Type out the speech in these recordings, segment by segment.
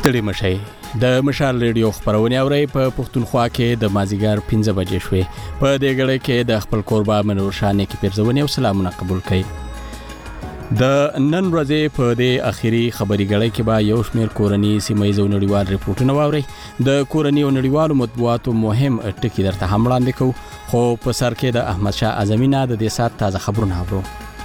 ستړي مشئ د مشال ریډیو خبرونه اورئ په پښتونخوا کې د مازیګر 15 بجې شوې په دې غړې کې د خپل قربا منور شانې کې پیرزونه او سلامونه قبول کړئ د نن ورځې په دې اخیری خبري غړې کې به یو شمېر کورنی سیمایي او نړیوال ریپورتونه واورئ د کورنی او نړیوالو مطبوعاتو مهم ټکی درته هم وړاندې کوو خو په سر کې د احمد شاه اعظمي نه د دې سات تازه خبرونه اورو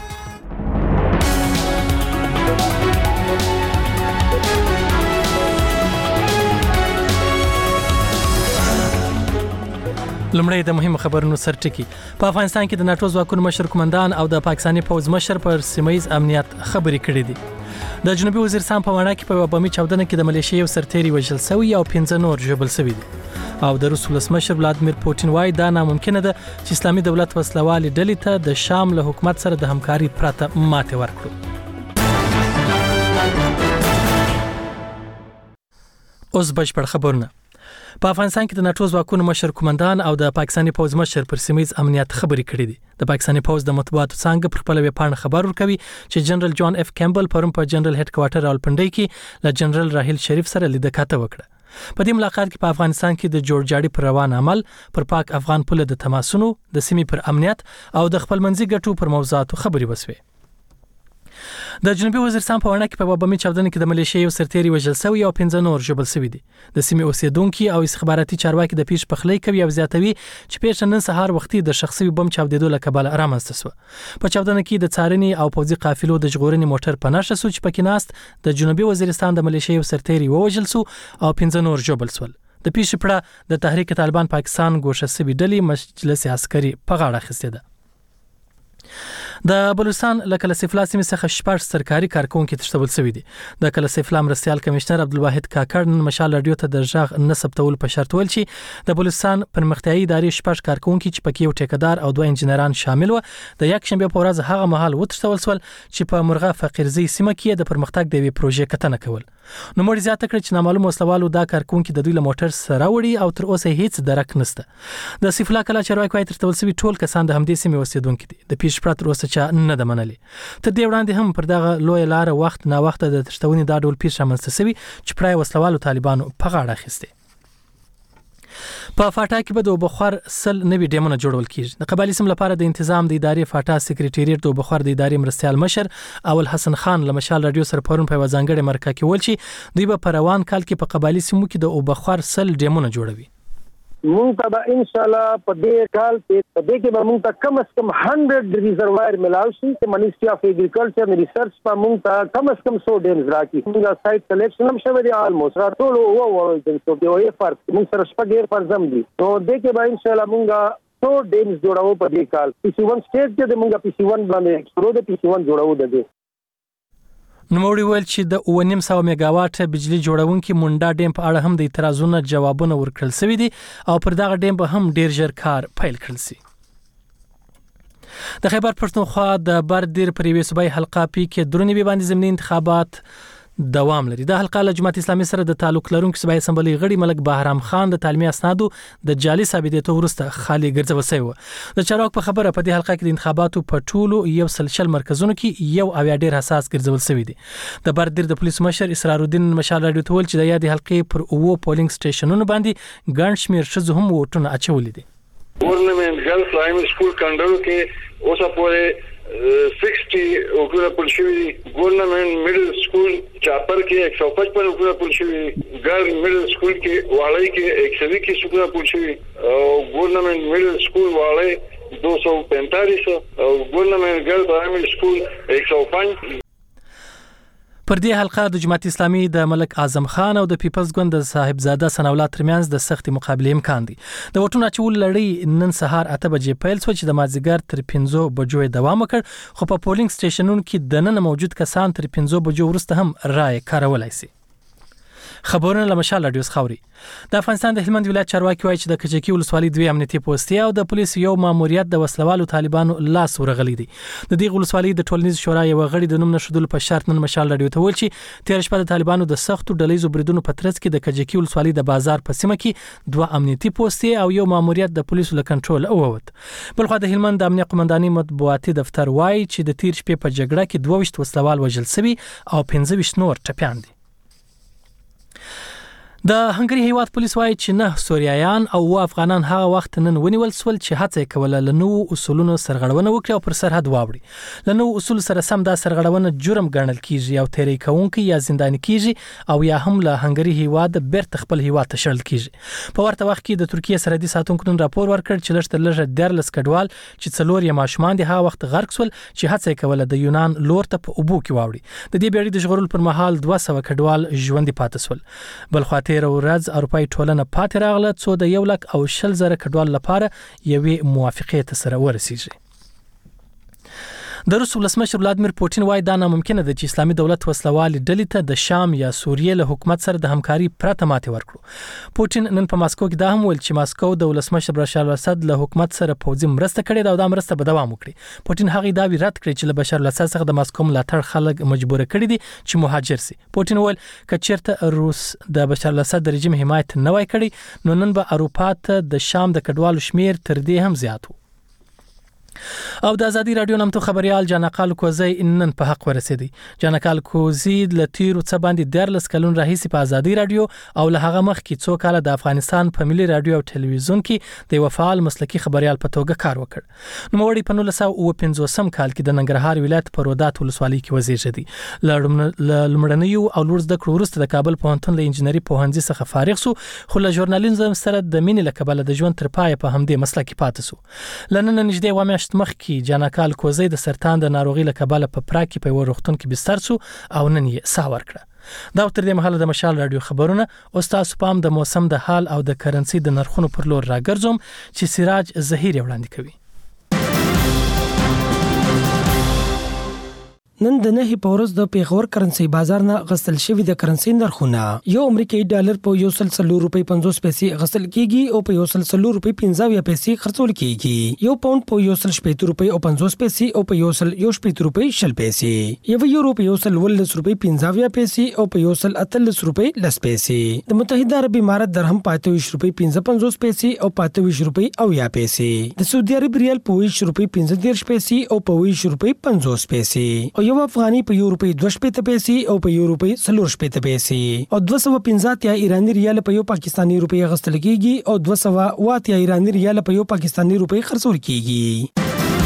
لمړی د مهمو خبرونو سرټکی په افغانستان کې د ناتو ځواکونو مشر کمانډان او د پاکستاني پوز مشر پر سیمایي امنیت خبرې کړې دي د جنوبي وزیرستان په وړاندې کې په بمي چاودنه کې د ملیشیا یو سرتیری وژل شوی او 15 نور ژوبل شوی دي او د روس ولسمشر ولادمیر پوتین وايي دا ناممکنه ده چې اسلامي دولت وسلوالي ډلې ته د شام له حکومت سره د همکاري پرته ماته ورکړي اوس بشپړ خبرونه په افغانستان کې د ناتو ځواکونو مشر کمانډان او د پاکستاني پوز مشر پر سیمایي امنیت خبرې کړې دي د پاکستاني پوز د مطبوعاتو څنګه پر خپل ویب پاڼه خبر ورکوي چې جنرال جان اف کیمبل پرون په جنرال هډ کوارټر راولپنډي کې له جنرال راهیل شریف سره لیدکاته وکړه په دې ملاقات کې په افغانستان کې د جوړجاړي پر روان عمل پر پاک افغان پوله د تماسونو د سیمې پر امنیت او د خپلمنځي ګټو پر موضوعاتو خبرې وسوي د جنوبي وزیرستان په وړاندې کې په بمي چاودنه کې د ملیشیا یو سرتیری وژل شوی او 15 نور ژوبل شوی دي د سیمې اوسیدونکو او استخباراتي چارواکي د پیښ پخلی کوي او زیاتوي چې پیښه نن سهار وختي د شخصي بم چاودیدو له کبله رامنځته شو په چاودنه کې د څارنې او پوځي قافلو د ژغورنې موټر په نشه سو چې پکې ناست د جنوبي وزیرستان د ملیشیا یو سرتیری وژل شو او 15 نور ژوبل شول د پیښې پړه د تحریک طالبان پاکستان ګوښه سوي ډلې مجلس عسکري په غاړه اخیسته ده د بلوچستان له کلسفلا سیمې څخه شپږ سرکاري کارکونکو تښتول شوي دي د کلسفلا مرستيال کمشنر عبدالواحد کاکړ نن مشال رادیو ته د ژغ نسب تول په شرط ول چې د بلوچستان پرمختیايي ادارې شپږ کارکونکو چې پکې یو ټیکدار او دوه انجنیران شامل و د یک شنبه په ورځ هغه مهال وتښتول شول چې په مرغه فقیرزی سیمه کې د پرمختګ د وی پروژې کتنه کول نو مړ زیاته کړ چې نامعلوم وسلوالو دا کارکونکو د دوی له موټر سره وړي او تر اوسه هیڅ درک نشته د سیفلا کلا چارواکي وايي ترتول سوي ټول کسان د همدې سیمې اوسیدونکو دي د پیښ پرات اوسه چا نه د منلي تر دې وړاندې هم پر دغه لوی لار وخت نا وخت د تشتونی دا ډول پیښه رامنځته شوی چې پړای وسلوالو طالبانو په غاړه اخیسته په فاټا کې به د بخار سل نوي ډیمونه جوړول کیږي د قبایلی سم لپاره د تنظیم د ادارې فاټا سکریټریټ د بخار د ادارې مرستيال مشر اول حسن خان له مشال رادیو سره پرون په وزنګړې مرکه کې ول چې دوی به روان کال کې په قبایلی سمو کې د بخار سل ډیمونه جوړوي مونږ ته به ان شاء الله په دې کال کې په دې کې به مونږ ته کم از کم 100 ریزروایر ملاوي شي چې منیسټری اف اګریکلچر او ریسرچ په مونږ ته کم از کم 100 ډیمز راکړي موږ سایت سلیکشن هم شوی دی آلموست راټول او چې په یو فرق موږ سره شپږ ډیر فرزم دي نو دې کې به ان شاء الله مونږ 100 ډیمز جوړاو په دې کال PC1 سټیټ کې د مونږ PC1 باندې پرو د PC1 جوړاو د دې نوموړي ویل چې د 900 میگاواټ بجلی جوړونکي مونډا ډیم په اړه هم د اعتراضونو جوابونه ورکړل شوی دي او پر دغه ډیم به هم ډیر ژر کار پیل کړل شي د خیبر پښتونخوا د بردیر پریوي صوبای حلقه پی کې درونی باندې ضمني انتخابات دوام لري د حلقه له جماعت اسلامي سره د تعلق لرونکو صوبای اسمبلی غړي ملک بهرام خان د تعلیمي اسنادو د جعلي ثابتېدو وروسته خالي ګرځول شوی و د چارواک په خبره په دې حلقه کې د انتخاباتو په ټولو یو سلسله مرکزونو کې یو او ډیر حساس ګرځول شوی دی د بردیر د پولیس مشر اسرار الدین مشال رادیو ته ول چې د یادې حلقې پر اوو پولینګ سټیشنونو باندې ګڼ شمیر شزو هم ووټونه اچولي دي ګورنمنت ګرلز پرایمری سکول کندهار کې اوسه پورې 60 وګړه پولیسي ګورنمنت میډل سکول چاپر کې 155 وګړه پولیسي ګرل میډل سکول کې واړی کې 121 وګړه پولیسي او ګورنمنت میډل سکول واړی 245 او ګورنمنت ګرل پرایمری سکول 105 پر دې حلقه د جماعت اسلامي د ملک اعظم خان او د پیپلز ګوند د صاحبزاده ثناءالله ترمنځ د سخت مقابله امکان دی د وټونو اچول لړۍ نن سهار 8 بجې پیل شو چې د مازیګر تر 15 بجو دوام وکړ خو په پولینګ سټیشنونو کې د نن موجود کسان تر 15 بجو وروسته هم رائے کارولای شي خبرونه له مشال رادیو خوري د افغانستان د هلمند ولایت چارواکي وایي چې د کچکی ولسوالۍ دوی امنیتي پوسټي او د پولیس یو ماموریت د وسلوالو طالبانو لاس ورغلي دي د دې ولسوالۍ د ټولنیز شورا یو غړي د نوم نشدل په شرط نن مشال رادیو ته ول چې تیر شپه د طالبانو د سختو ډلېزو بریدونو په ترڅ کې د کچکی ولسوالۍ د بازار په سیمه کې دوه امنیتي پوسټي او یو ماموریت د پولیسو له کنټرول اووت بلخو د هلمند د امنیت قومندانۍ مطبوعاتي دفتر وایي چې د تیر شپې په جګړه کې 22 وسلوال وژل شوي او 15 نور ټپيان دي د هنګري هیواد پولیس وایي چې 9 سوریایان او افغانان هغه وخت نن ونیول سول چې هڅه کوله له نو اصولونو سرغړونه وکړي او پر سرحد واوړي. له نو اصول سره سم دا سرغړونه جرم ګڼل کیږي او تیری کوونکی یا زنداني کیږي او یا هم له هنګري هیواد بیرته خپل هیواد ته شړل کیږي. په ورته وخت کې د ترکیه سرحدي ساتونکو نن راپور ورکړ چې لږ تر لږه 14 کډوال چې څلور یې ماشومان دي هغه وخت غرق سول چې هڅه کوله د یونان لور ته په اوبو کې واوړي. د دې بیړۍ د ژغورلو پر مهال 200 کډوال ژوندي پاتې سول. بل خوا تیر ورځ اروپای ټولنه پاتې راغله څو د 1,20,000 کډوال لپاره یوې موافقې ته سره ورسیږي. د روس ولسمشر ولادیمیر پوتین وایي دا ناممکنه ده چې اسلامي دولت وسلوالي ډلې ته د شام یا سوریې له حکومت سره د همکاري پرته ماتې ورکړو. پوتین نن په ماسکو کې دا هم ویل چې ماسکو د ولسمشر بشار الاسد له حکومت سره پوځي مرسته کړې ده او دا مرسته به دوام وکړي. پوتین هغه داوی رد کړی چې له بشار الاسد څخه د ماسکو ملاتړ خلک مجبور کړي دي چې مهاجر سي. پوتین ویل که چیرته روس د بشار الاسد د رژیم حمایت نه وای کړی نو نن به اروپا ته د شام د کډوالو شمیر تر دې هم زیات و. او د ازادي رادیو نامتو خبريال جانقال کوزي نن په حق ورسېدي. جانقال کوزي ل تیرو څه باندې 14 کلون راهیسې په ازادي رادیو او له هغه مخ کې څو کال د افغانستان په ملي رادیو او ټلویزیون کې د وفعال مسلکی خبريال په توګه کار وکړ. نو موري په 1950 کال کې د ننګرهار ولایت په رودات ولسوالۍ کې وزیږېدی. لړمړنیو او لوړ زده کړو وروسته د کابل پوهنتون له انجنیري پوهنځي څخه فارغ سو خو له ژورنالیزم سره د مینې له کبله د ژوند تر پایه په همدې مسلک کې پاتې سو. لنن نږدې وامه مخکې جانقال کوزي د سرطان د ناروغي له کبله په پراکي په ورختون کې بستر سو او نن یې ساه ورکړه. دا تر دې مهاله د مشال رادیو خبرونه او تاسو پام د موسم د حال او د کرنسي د نرخونو پر لور راګرځوم چې سراج زهیر وړاندې کوي. نن د نه په ورځ د پیښور کرنسي بازار نه غسل شوی د کرنسي نرخونه یو امریکایي ډالر په 1.50 روپۍ 50 پیسې غسل کیږي او په 1.50 روپۍ 50 پیسې خرڅول کیږي. یو پاوند په 1.50 روپۍ او 50 پیسې او په 1.50 روپۍ 60 پیسې. یو یورو په 1.10 روپۍ 50 پیسې او په 1.18 روپۍ 10 پیسې. د متحده عرب امارات درهم په 28 روپۍ 55 پیسې او په 28 روپۍ 80 پیسې. د سعودي عرب ریال په 20 روپۍ 15 پیسې او په 20 روپۍ 50 پیسې. یو افغاني په یو روپۍ 2 پیسې او په یو روپۍ 4 پیسې او 250 ایرانی ریال په یو پاکستانی روپۍ غستل کیږي او 200 ایرانی ریال په یو پاکستانی روپۍ خرڅول کیږي.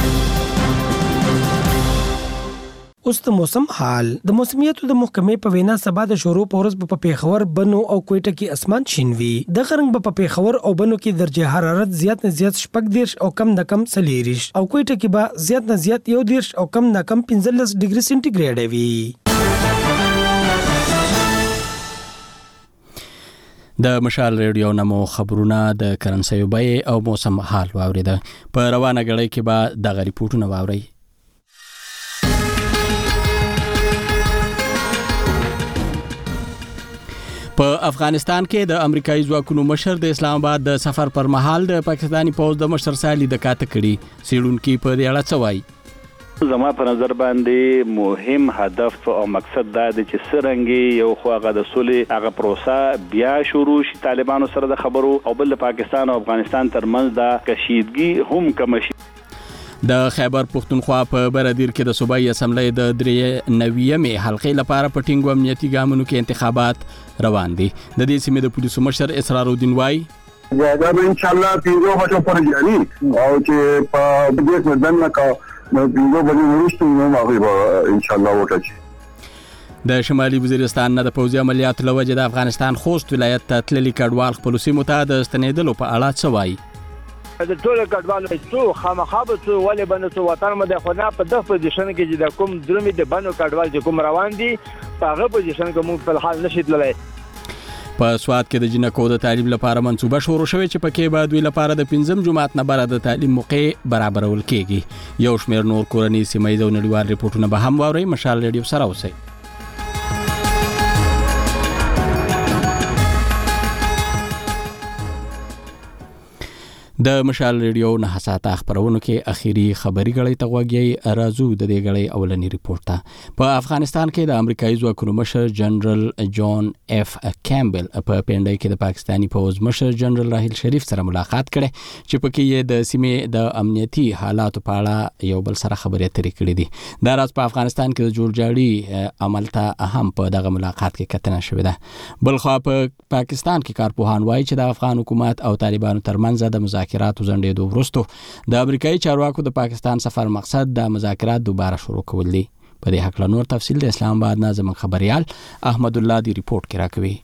اوس د موسم حال. د موسمیاتو د محکمې په وینا سبا د شروع پورز په پیښور بنو او کوټه کې اسمان شین وي. د غرنګ په پیښور او بنو کې درجه حرارت زیات نه زیات 14 او کم نه کم 40 او کوټه کې به زیات نه زیات 1 او کم نه کم 15 ډیګري سنټیګریډ وي. د مشال ریډیو نمو خبرونه د کرنسي بیې او موسم حال واوریده. په روانه غړي کې به د غریپورټونه واوري. په افغانستان کې د امریکایي ځواکونو مشر د اسلام آباد د سفر پر مهال د پاکستانی پوځ د مشر سالي د کاته کړي. سیډونکو په دې اړه څه وایي؟ زما په نظر باندې مهم هدف او مقصد دا دی چې سرنګي یو خو هغه د صلح هغه پروسه بیا شروع شي طالبانو سره د خبرو او بل پاکستان او افغانستان ترمنځ د کشیدګي هم کم شي. د خیبر پختونخوا په بردیر کې د صوبایي اسمبلی د 93مې حلقې لپاره په ټینګو امنیتي ګامونو کې انتخابات روان دي. د دې سیمې د پولیسو مشر اسرار الدین وایي دا به ان شاء الله پیغو بچو پر جاري او چې په دې مدن کا نو پیغو باندې ورستو نو هغه ان شاء الله وکړي. د شمالي وزیرستان نه د پوځي عملیاتو لوجه د افغانستان خوست ولایت ته تللي کډوال خپل سیمو ته د ستنېدلو په اړه څه وایي؟ د ټول کډوالو څو خامخابه څو ولې باندې څو وطن مده خو نه په دغه پوزیشن کې چې د کوم درمي د بنو کډوال چې کوم روان دي په هغه پوزیشن کې موږ په حال نشي تللی. په سواد کې د جنکو د تعلیم لپاره منصوبه شروع شوې چې پکې به دوی لپاره د 5م جماعت نه بره د تعلیم موقع برابرول کېږي. یو شمېر نور کورنۍ سیمایي او نړیوال ریپورتونه به هم واورئ. مشال ریډیو سره اوسئ. د مشال ریډیو نه ساته خبرونو کې اخیری خبري غړې ته وګورئ. راځو د دې غړې اولنی ریپورت ته. په افغانستان کې د امریکایي ځواکونو مشر جنرال جان اف کیمبل په پینډای کې د پاکستاني پوز مشر جنرال راحیل شریف سره ملاقات کړي چې پکې یې د سیمې د امنیتي حالاتو په اړه یو بل سره خبرې اترې کړې دي. دا راز په افغانستان کې د جوړجاړي عمل ته هم په دغه ملاقات کې کتنه شوې ده. بل خو په پاکستان کې کارپوهان وایي چې د افغان حکومت او طالبانو ترمنځ د مذاکراتو ځنډېدو وروسته د امریکایي چارواکو د پاکستان سفر مقصد د مذاکرات دوباره شروع کول دي. په دې حق له نور تفصیل د اسلام آباد نه زموږ خبريال احمد الله دی ریپورت کې راکوي.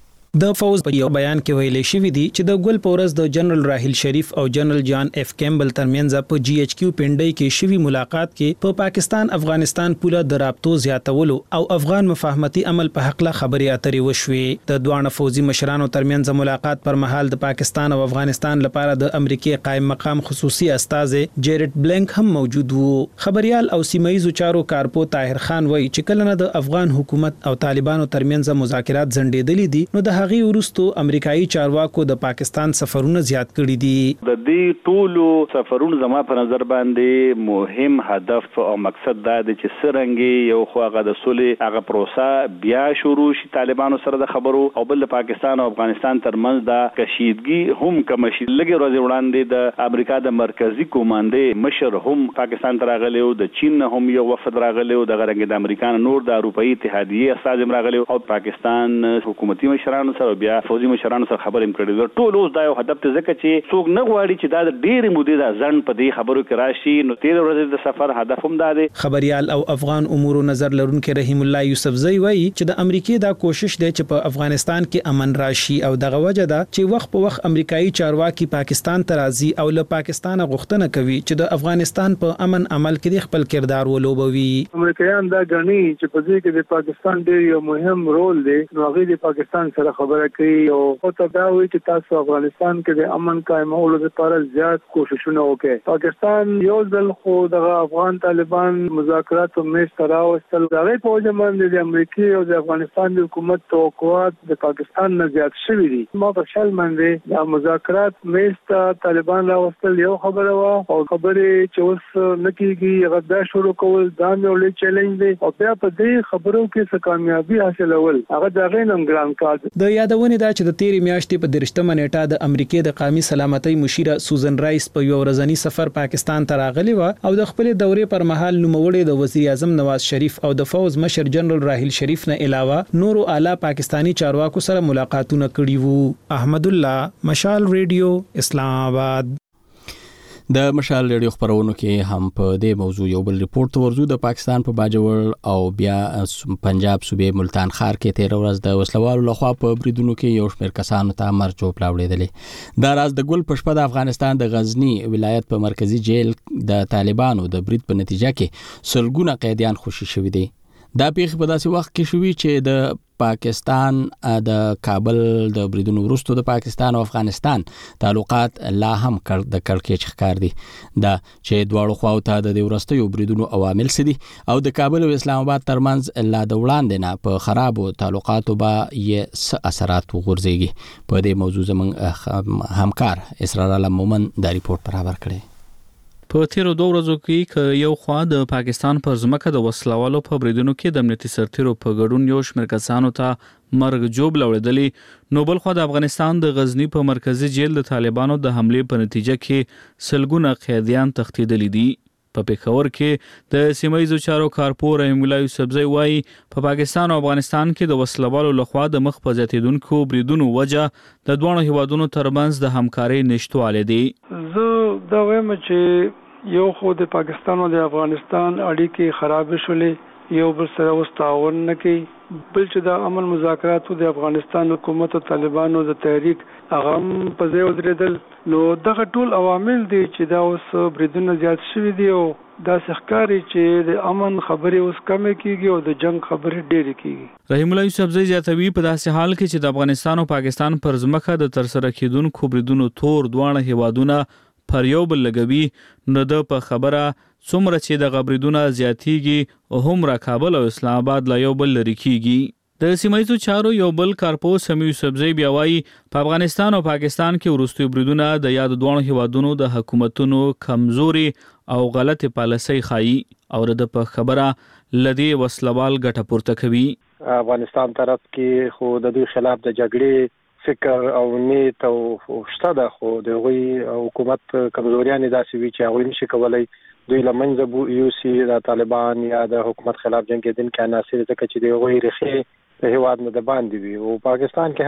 د فوز په یو بیان کې ویلي شوی دی چې د ګل پورس د جنرال راحیل شریف او جنرال جان اف کیمبل ترمنځ په جی ایچ کیو پینډای کې شوی ملاقات کې په پاکستان افغانستان پوله د رابطو زیاتولو او افغان مفاهمتي عمل په حق له خبرې اترې وشوې. د دوه فوزي مشرانو ترمنځ ملاقات پر مهال د پاکستان او افغانستان لپاره د امریکای قائم مقام خصوصي استاذ جیرټ بلنک هم موجود وو. خبريال او سیمایي چارو کارپو طاهر خان وایي چې کله نه د افغان حکومت او طالبانو ترمنځ مذاکرات ځنډېدلې دي نو د هغه ورستو امریکایي چارواکو د پاکستان سفرونه زیات کړي دي. د دې ټولو سفرونو زما په نظر باندې مهم هدف او مقصد دا دی چې سرنګي یو خو هغه د صلح هغه پروسه بیا شروع شي طالبانو سره د خبرو او بل پاکستان او افغانستان ترمنځ د کشیدګي هم کم شي. لګي ورځې وړاندې د امریکا د مرکزی کومانډې مشر هم پاکستان ته راغلی او د چین هم یو وفد راغلی او د غرنګ د امریکا نور د اروپאי اتحادیه استاد راغلی او پاکستان حکومتي مشرانو سره بیا فوزي مشرانو سره خبرې کړې. ټول اوس دا یو هدف ته ځکه چې څوک نه غواړي چې دا د ډېرې مودې د ځن په دې خبرو کې راشي نو 13 ورځې د سفر هدف هم دا دی. خبريال او افغان امور نظر لرونکو رحیم الله یوسفزئی وایي چې د امریکای دا کوشش دی چې په افغانستان کې امن راشي او دغه وجه ده چې وخت په وخت امریکایي چارواکي پاکستان ته راځي او له پاکستان غوښتنه کوي چې د افغانستان په امن عمل کې خپل کردار ولوبوي. امریکایان دا غني چې په دې کې د پاکستان ډېر یو مهم رول دی نو هغه د پاکستان سره خبره کوي او ته دا وایي چې تاسو افغانستان کې د امن قائمولو لپاره زیات کوششونه وکړي. پاکستان یو ځل خو د افغان طالبان مذاکرات او میش تراوستل غوښتل په وجه باندې د امریکای او د افغانستان د حکومت توقعات د پاکستان نه زیات شوي دي. ما په شل باندې د مذاکرات میش ته طالبان راوستل یو خبره وا او خبرې چې اوس نکېږي هغه دا شروع کول دا یو لوی چیلنج دی او بیا په دې خبرو کې څه کامیابی حاصلول هغه دا غینم ګران کار دی. د یادونه دا چې د تیری میاشتې په 13مه نیټه د امریکای د قومي سلامتۍ مشیره سوزن رایس په یو ورځنی سفر پاکستان ته راغلی و او د خپل دورې پر مهال نوموړی د وزیر اعظم نواز شریف او د فوز مشر جنرال راحیل شریف نه علاوه نورو اعلی پاکستانی چارواکو سره ملاقاتونه کړي وو. احمد الله مشال ریډیو اسلام آباد. د مشال ریډیو خبرونو کې هم په دې موضوع یو بل ریپورت ورزو. د پاکستان په باجوړ او بیا پنجاب صوبې ملتان ښار کې 13 ورځ د وسلوالو لخوا په بریدونو کې یو شمېر کسانو ته مرګ چوپ راوړېدلې. دا راز د ګل په شپه د افغانستان د غزنی ولایت په مرکزی جیل د طالبانو د برید په نتیجه کې سلګونه قیدیان خوشي شوي دي. دا پیښه په داسې وخت کې شوې چې د پاکستان د کابل د بریدونو وروسته د پاکستان او افغانستان تعلقات لا هم د کړکېچ ښکار دي. دا چې دواړو خواو ته د وروستیو بریدونو عوامل سدي او د کابل او اسلام آباد ترمنځ لا د وړاندې نه په خرابو تعلقاتو به یې څه اثرات وغورځيږي. په دې موضوع زموږ همکار اسرار علم مومن دا ریپورت برابر کړی. په تیرو 2 ورځو کې یو خوا د پاکستان پر ځمکه د وسلوالو په بریدونو کې د امنیتي سرتیرو په ګډون یو شمېر کسانو ته مرګ جوب لوړېدلې نو بل خوا د افغانستان د غزنی په مرکزی جیل د طالبانو د حمله په نتیجه کې سلګونه قیدیان تښتېدلي دي. په پېښور کې د سیمایي چارو کارپو رحیم الله یوسفزئی وایي په پاکستان او افغانستان کې د وسلوالو لخوا د مخ په زیاتېدونکو بریدونو وجه د دوه هیوادونو ترمنځ د همکارۍ نشټوالی دی. زه دا وایم چې یو خو د پاکستان او د افغانستان اړیکې خراب شولې یو بل سره اوس تعاون نه کوي بل چې د امن مذاکراتو د افغانستان حکومت او طالبانو د تحریک هغه په ځای ودرېدل نو دغه ټول عوامل دي چې دا اوس بریدونه زیات شوي دي او دا ښکاري چې د امن خبرې اوس کمې کیږي او د جنگ خبرې ډېرې کیږي. رحیم الله یوسفزئی زیاتوي په داسې حال کې چې د افغانستان او پاکستان پر ځمکه د ترسره کېدونکو بریدونو تور دواړه هیوادونه پر یو بل لګوي نو د په خبره څومره چې د غبریدونه زیاتیږي او هم را کابل او اسلام آباد لا یو بل لري کیږي. د سیمایي چارو یو بل کارپوس سمیع یوسفزئی بیا وایي په افغانستان او پاکستان کې وروستي بریدونه د یاد دوه هیوادونو د حکومتونو کمزوري او غلط پالیسي خایي او د په خبره لدی وسلوال ګټه پورته کوي. افغانستان طرف کې خو د دوی خلاف د جګړې فکر او نیت او شته ده، خو د غوي حکومت کمزوریان داسې وی چې هغه نشي کولای دوی لمنځه بو یوسي د طالبان یا د حکومت خلاف جنگ کې دن کې عناصر ځکه چې د غوي رخي په هیواد نه د باندې وي. او پاکستان کې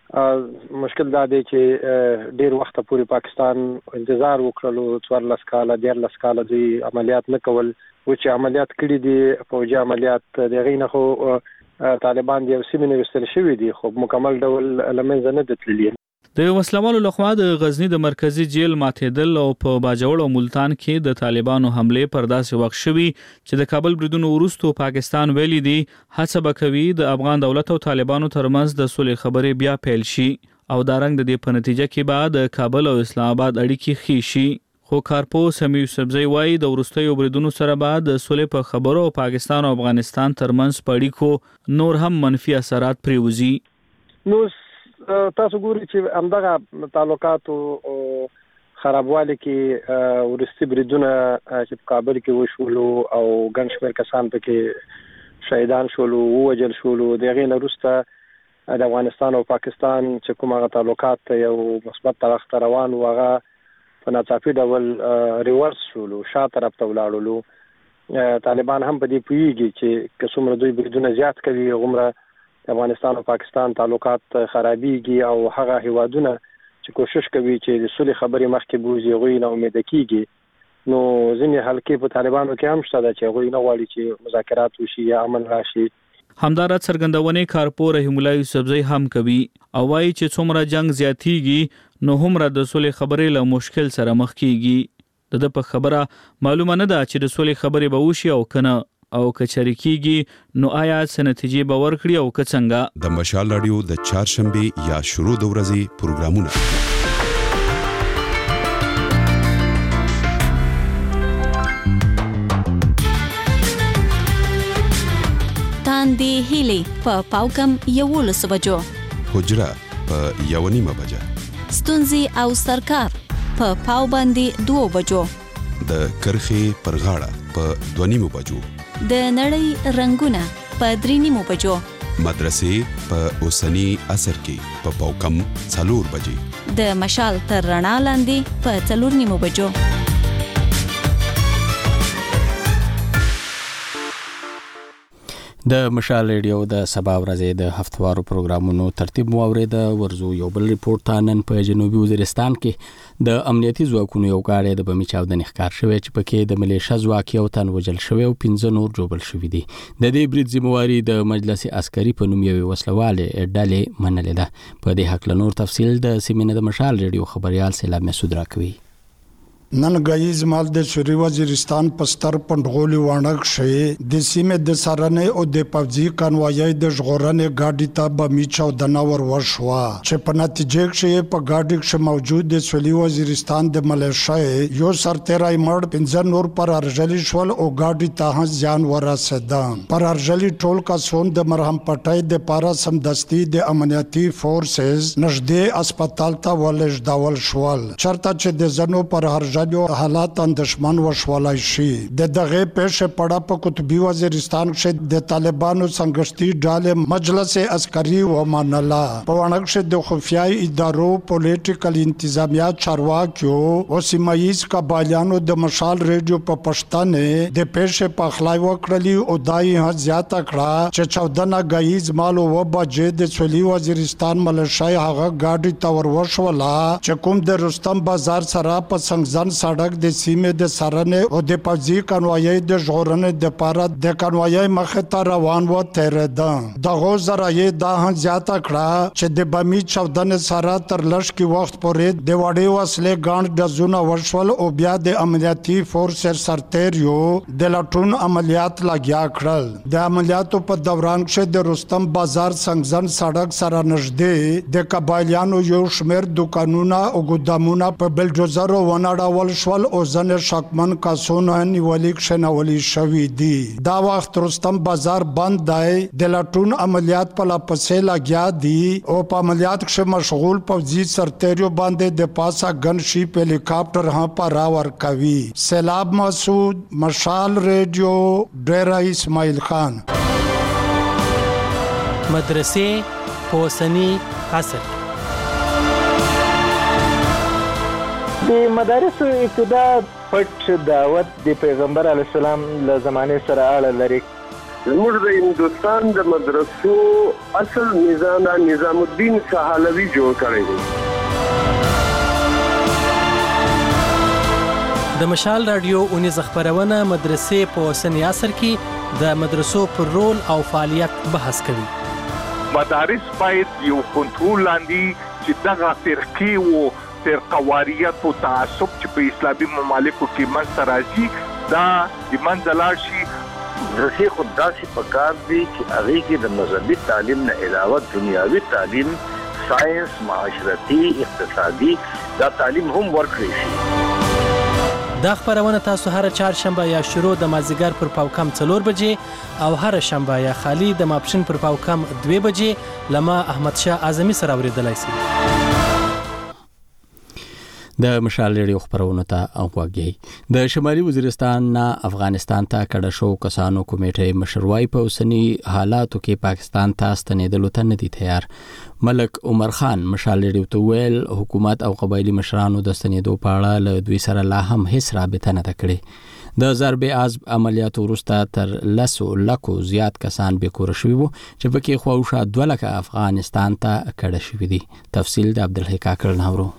هم مشکل دا دی چې ډیر وخت پورې پاکستان انتظار وکړلو 14 کاله 13 کاله دوی عملیات نه کول، و چې عملیات کړي دي فوجي عملیات د غینه خو طالبان د سیمې وستل شوی دي خو مکمل ډول لمنځه نه دتللی. د وسلوالو لخوا د غزنی د مرکزی جیل ماتېدل او په باجوړ او ملتان کې د طالبانو حمله پر داسې وخت شوی چې د کابل بریدونو وروسته پاکستان ویلي دی هڅه وکوي د افغان دولت او طالبانو ترمنځ د صلح خبرې بیا پیل شي او دا رنګ د دې په نتیجه کې بعد کابل او اسلام آباد اړیکې ښې شي. خو کارپوس سمیع یوسفزئی وایي د وروستیو بریدونو سره بعد د صلح په خبرو او پاکستان او افغانستان ترمنځ په اړیکو نور هم منفي اثرات پریوزي. نو تاسو ګورئ چې همدغه تعلقات او خرابوالی کې ورستي بریدونه چې په کابل کې وشولو او ګڼ شمېر کسان پکې شهیدان شولو ووجل شولو، د هغې نه وروسته د افغانستان او پاکستان چې کوم هغه تعلقات یو مثبت طرف ته روان و هغه په ناڅاپي ډول ریورس شولو، شا طرف ته ولاړلو. طالبان هم په دې پوهیږي چې که څومره دوی بریدونه زیات کوي غومره افغانستان او پاکستان تعلقات خرابيږي او هغه هیوادونه چې کوشش کوي چې د صلح خبرې مخکې بوزي غوي نه امید کیږي. نو ځینې حلقې په طالبانو کې هم شته چې غوي نه غواړي چې مذاکرات وشي یا امن راشي. همدارت څرګندونې کارپور رحیم الله یوسفزئی هم کوي او وایي چې څومره جنگ زیاتیږي نو هم را د صلح خبرې له مشکل سره مخ کیږي. د په خبره معلومه نه ده چې د صلح خبرې به وشي او کنه او کچری کیږي نو آیا څه نتیجې به ورکړي او که څنګه. د مشال رادیو د چهارشنبه یا شروع د ورځې پروګرامونه تاندې هیلې په پاوکم 11 بجو، حجره په 1:30 بجه، ستونزې او سرکار په پاو باندې 2 بجو، د کرخې پر غاړه په 2:30 بجو، د نړۍ رنگونه په 3:30 بجو، مدرسې په اوسنی عصر کې په پاوکم 4 بجې، د مشال تر رڼا لاندې په 4:30 بجو. د مشال ریډیو د سبا ورځې د هفتوارو پروګرامونو ترتیب مو اورید. ورزو یو بل ریپورت ته نن په جنوبي وزیرستان کې د امنیتي ځواکونو یو غاړه د بمی چاودنې ښکار شوی چې پکې د ملیشیا ځواک یو تن وژل شوی او 15 نور جوړل شوی دي. د دې برید ذمہواری د مجلس عسکري په نوم یو وسلواله ډلې منلې ده. په دې حق له نور تفصیل د سیمینه د مشال ریډیو خبريال سلام مسعود راکوي. نن غایز مال د شری وزیرستان پستر پندغولي وانک شي د سیمه د سرنه او د پوځي کانوایي د ژغورنې گاډي ته بمی چاودنه ور وشوا چې په نتیجه کې په گاډي کې موجود د شری وزیرستان د ملیشیا یو سرتیرای مړ 15 نور پر ارجلی شول او گاډي ته ځان ورسېدان. پر ارجلی ټول کسون د مرهم پټای د پارا سمدستي د امنیتي فورسز نږدې هسپتال ته ولج داول شول چرته چې د زنو پر ارجلی حالات اندشمن وشولای شي. د دغه پیښه پړه په قطبی وزیرستان کې د طالبانو څنګهشتي ډالې مجلس عسکري و منلا په وانک کې د خفیای ادارو پولیټیکل انتظامیه چارواکیو او سیمایز قبایلیانو د مشال ریډیو په پښتنه د پیښه په خلای وکړلی او دای زیاته کړه چې 14 غایز مالو و بجې د سولي وزیرستان ملیشیا هغه گاډي تور وشولا چې کوم د رستم بازار سره په څنګه سړک د سیمه د سرنه او د پوځي کانوایي د ژغورنې د پاره د کانوایي مخه ته روان و تیرده. دغه زرایي دا هم زیاته کړه چې د بمی چاودنې سره تر لږ کې وخت پورې د وړې وسلې ګاڼ د زونه ورشول او بیا د امنیتي فورس سرتیریو د لټون عملیات لګیا کړل. د عملیاتو په دوران کې د رستم بازار څنګه سړک سره نږدې د قبایلیانو یو شمېر دکانونه او ګدامونه په بلډوزر وناړه ونیول شول او ځنې شکمن کسونه نیولې کښېنولي شوي دي. دا وخت رستم بازار بند دی، د لټون عملیات په لاپسې لګیا دي او په عملیات کې مشغول پوځي سرتیرو باندې د پاسه ګن شیپ هلیکاپټر هم پرا ورکوي. سیلاب مسعود، مشال ریډیو، ډیره اسماعیل خان. مدرسې په اوسني عصر د مدارسو ابتدا پټ دعوت د پیغمبر علیه السلام له زمانې سره اړه لري. زموږ د هندوستان د مدرسو اصل نظام الدین سهالوی جوړ کړی دی. د مشال رادیو اونیز خبرونه مدرسې په اوسني عصر کې د مدرسو پر رول او فعالیت بحث کوي. مدارس باید یو کنټرول لاندې چې دغه فرقې و فرقواریت او تعصب چې په اسلامي ممالکو کې منځته راځي دا د منځه لاړ شي. مدرسې خو داسې پکار دي چې هغې کې د مذهبي تعلیم نه علاوه دنیاوي تعلیم، ساینس، معاشرتي، اقتصادي دا تعلیم هم ورکړی شي. دا خبرونه تاسو هر چهارشنبه یا شروع د مازیګر پر پاوکم 4 بجې او هر شنبه یا خالی د ماپښین پر پاوکم 2 بجې لما احمد شاه اعظمي سره اوریدلای شئ. د مشال ریډیو خبرونه ته اوغوږی. د شمالي وزیرستان نه افغانستان ته کډه شو کسانو کمیټې مشروعي په اوسنی حالاتو کې پاکستان ته ستنېدلو ته نه دي تیار. ملک عمر خان مشال ریډیو ته ویل حکومت او قبایلی مشرانو د ستنېدو په اړه له دوی سره لا هم هیڅ رابطه نه کړې. د ضرب عزب عملیاتو وروسته تر 10 لکو زیات کسان بېکوره شوي وو چې پکې خواوشا 2 لکه افغانستان ته کډه شوي دي. تفصیل د عبدالحی کاکړ ناورو.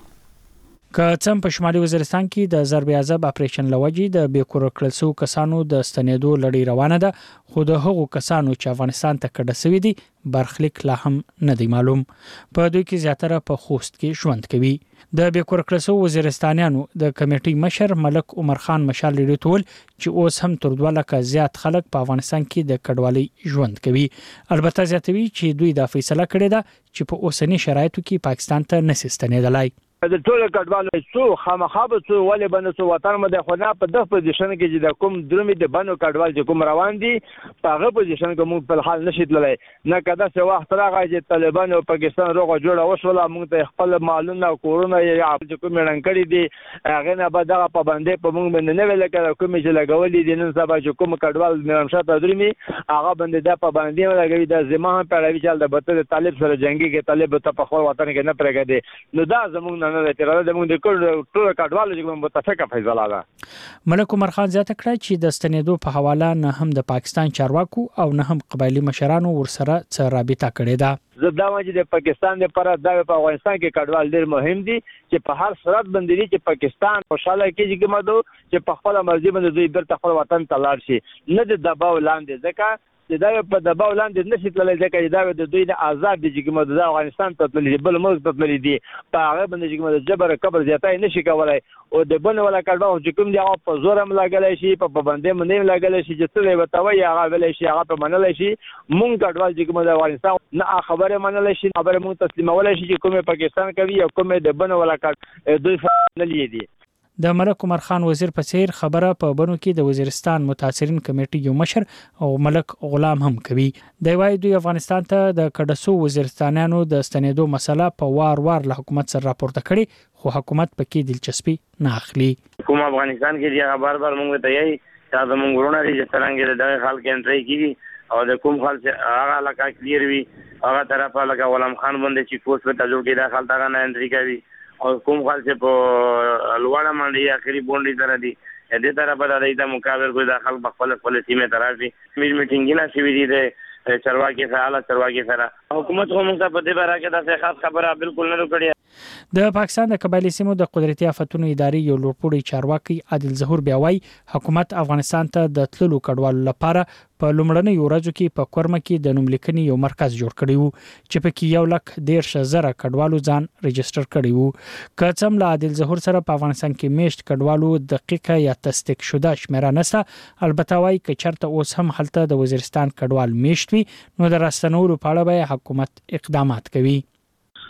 که څم په شمالي وزیرستان کې د ضرب عزب اپریشن لوجي د بیکوره کړل شو کسانو د ستنېدو لړۍ روانه ده، خو د هغو کسانو چې افغانستان ته کډه شوي دي برخلیک لا هم نه دی معلوم. په دوی کې زیاتره په خوست کې ژوند کوي. د بیکوره کړل شو وزیرستانیانو د کمیټې مشر ملک عمر خان مشال لري ټول چې اوس هم تر 2 لکه زیات خلک په افغانستان کې د کډوالۍ ژوند کوي. البته زیاتوي چې دوی دا فیصله کړې ده چې په اوسنی شرایطو کې پاکستان ته نشي ستنېدلای. د ټول کډوالو څو خامخا به څو ولې باندې څو وطن مده خو نه په دغه پوزیشن کې چې د کوم درمې د بنو کډوال چې کوم روان دي په هغه پوزیشن کې موږ په حال نشي تللی. نه کدا څه وخت راغی چې طالبان او پاکستان روغه جوړه وشوله موږ ته خپل مالونه کورونه یا چې کوم رنګړي دي هغه نه به دغه پابندې په موږ باندې نه ویل کړه کوم چې لګولې دي نن سبا چې کوم کډوال مرمشات درمې هغه باندې د پابندې لګوي د زماه په اړه چې د بته طالب سره جنگي کې طالب ته په خپل وطن کې نه پرګدي. نو دا زموږ نه اعتراض د موږ د ټول کډوالو چې متفقه فیصله ده. ملک عمر خان زیاته کړه چې د ستنېدو په حواله نه هم د پاکستان چارواکو او نه هم قبایلی مشرانو ورسره څه رابطه کړې ده. زه دا وایم چې د پاکستان لپاره دا په افغانستان کې کډوال ډېر مهم دي چې په هر صورت باندې چې پاکستان خوشاله کېږي چې په خپل مرزي باندې دوی بیرته خپل وطن ته لاړ شي، نه د دباو لاندې. ځکه چې دا په دباو لاندې نشي تللی ځکه چې دا د دوی نه آزاد دي چې د افغانستان ته تللی بل ملک ته تللی دي په هغه باندې چې د جبر قبر زیاتای نشي کولای او د بن ولا کډوال چې کوم دی هغه په زور هم لګلای شي په پابندې باندې لګلای شي چې څه وتوي هغه ویلای شي هغه په منلای شي. مونږ کډوال چې د افغانستان نه خبره منلای شي خبره مونږ تسلیمولای شي چې کومه پاکستان کوي او کومه د بن ولا دوی نه لیدي. د ملک عمر خان وزیر په څیر خبره په بنو کې د وزیرستان متاثرین کمیټې یو مشر او ملک غلام هم کوي. د وای دوی افغانستان ته د کډسو وزیرستانیانو د ستنېدو مسله په وار له حکومت سره راپورته کړي خو حکومت پکې دلچسپي نه اخلي. کوم افغانستان کې چې بار مونږ ته یې چې د مونږ ورونه چې څنګه د خلک انټری کیږي او د کوم خلک هغه علاقه کلیر وي هغه طرفه لکه غلام خان باندې چې کوس په تجربه کې داخل تا نه انټری کوي او کوم خلک چې په لوړه باندې اخري بونډي تر دي دې طرفه د دې مقابل کوئی داخل خپل سیمه طرفي میټینګ نه شي وی دي چرواکي فعال چرواکي سره حکومت هم څه په دې باره کې د خاص خبره بالکل نه کړې. د پاکستان د قبایلی سیمو د قدرتي آفتونو ادارې یو لوړپوړی چارواکي عادل ظهور بیا وایي حکومت افغانستان ته د تللو کډوالو لپاره په لومړنۍ ورځو کې په کورمه کې د نوملیکنې یو مرکز جوړ کړی وو چې پکې 1,13,000 کډوالو ځان ريجستره کړی وو. که څم له عادل ظهور سره په افغانستان کې میشت کډوالو دقیقه یا تصدیق شوه شمیره نشته. البته وايي چې چرته اوس هم هلته د وزیرستان کډوال میشت وي نو د راستنولو په اړه به حکومت اقدامات کوي.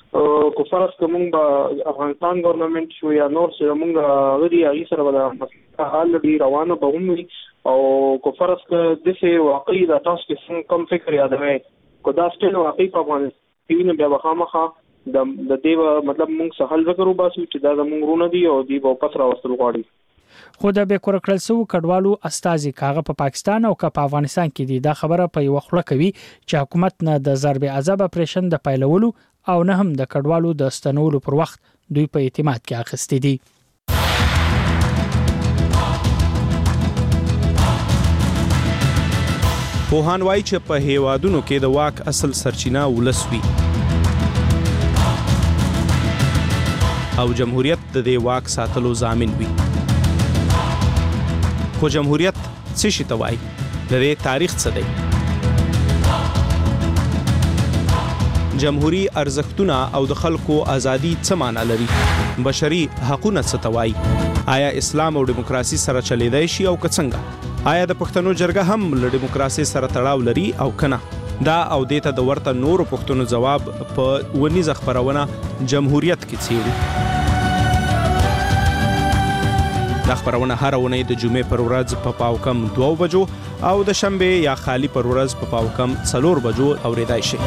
کو فرض کوم افغانستان ګورنمنت شو یا نور څه موږ غوډي هغه سره ولا حال دی روانه به هم او کو فرض د څه واقعي د تاسو کې کوم فکر یادوي کو دا ستل واقعي په افغانستان کې بیا وخامخه د دیو مطلب موږ سهال وکړو باسو چې دا موږ رونه دی او دی په پتر واستل غواړي خو د بیکور کړل سو کډوالو استازي کاغه په پاکستان او په افغانستان کې دي دا خبره په یو خله کوي چې حکومت نه د ضرب عذاب اپریشن د پایلولو او نه هم د کډوالو د استنولو پر وخت دوی په اعتماد کې اخستې دي. پوهان وایي چې په هیوادونو کې د واک اصل سرچینه ولسوي او جمهوریت د دې واک ساتلو ضامن وي. خو جمهوریت څه شي ته وایي؟ د دې تاریخ څه دی؟ جمهوریت ارزښتونه او د خلکو ازادي څه معنی لري؟ بشري حقوقونه څه ته وایي؟ آیا اسلام او دیموکراسي سره چلیدای شي او که څنګه؟ آیا د پښتنو جرګه هم له دیموکراسي سره تړاو لري او کنه؟ دا او دیته د ورته نورو پښتنو جواب په ونیزه خبرونه جمهوریت کې څیړي. دا خبرونه هر ونې د جمعې پر ورځ په پاوکم 2 بجو او د شنبه یا خالی پر ورځ په پاوکم 4 بجو اوریدای شي.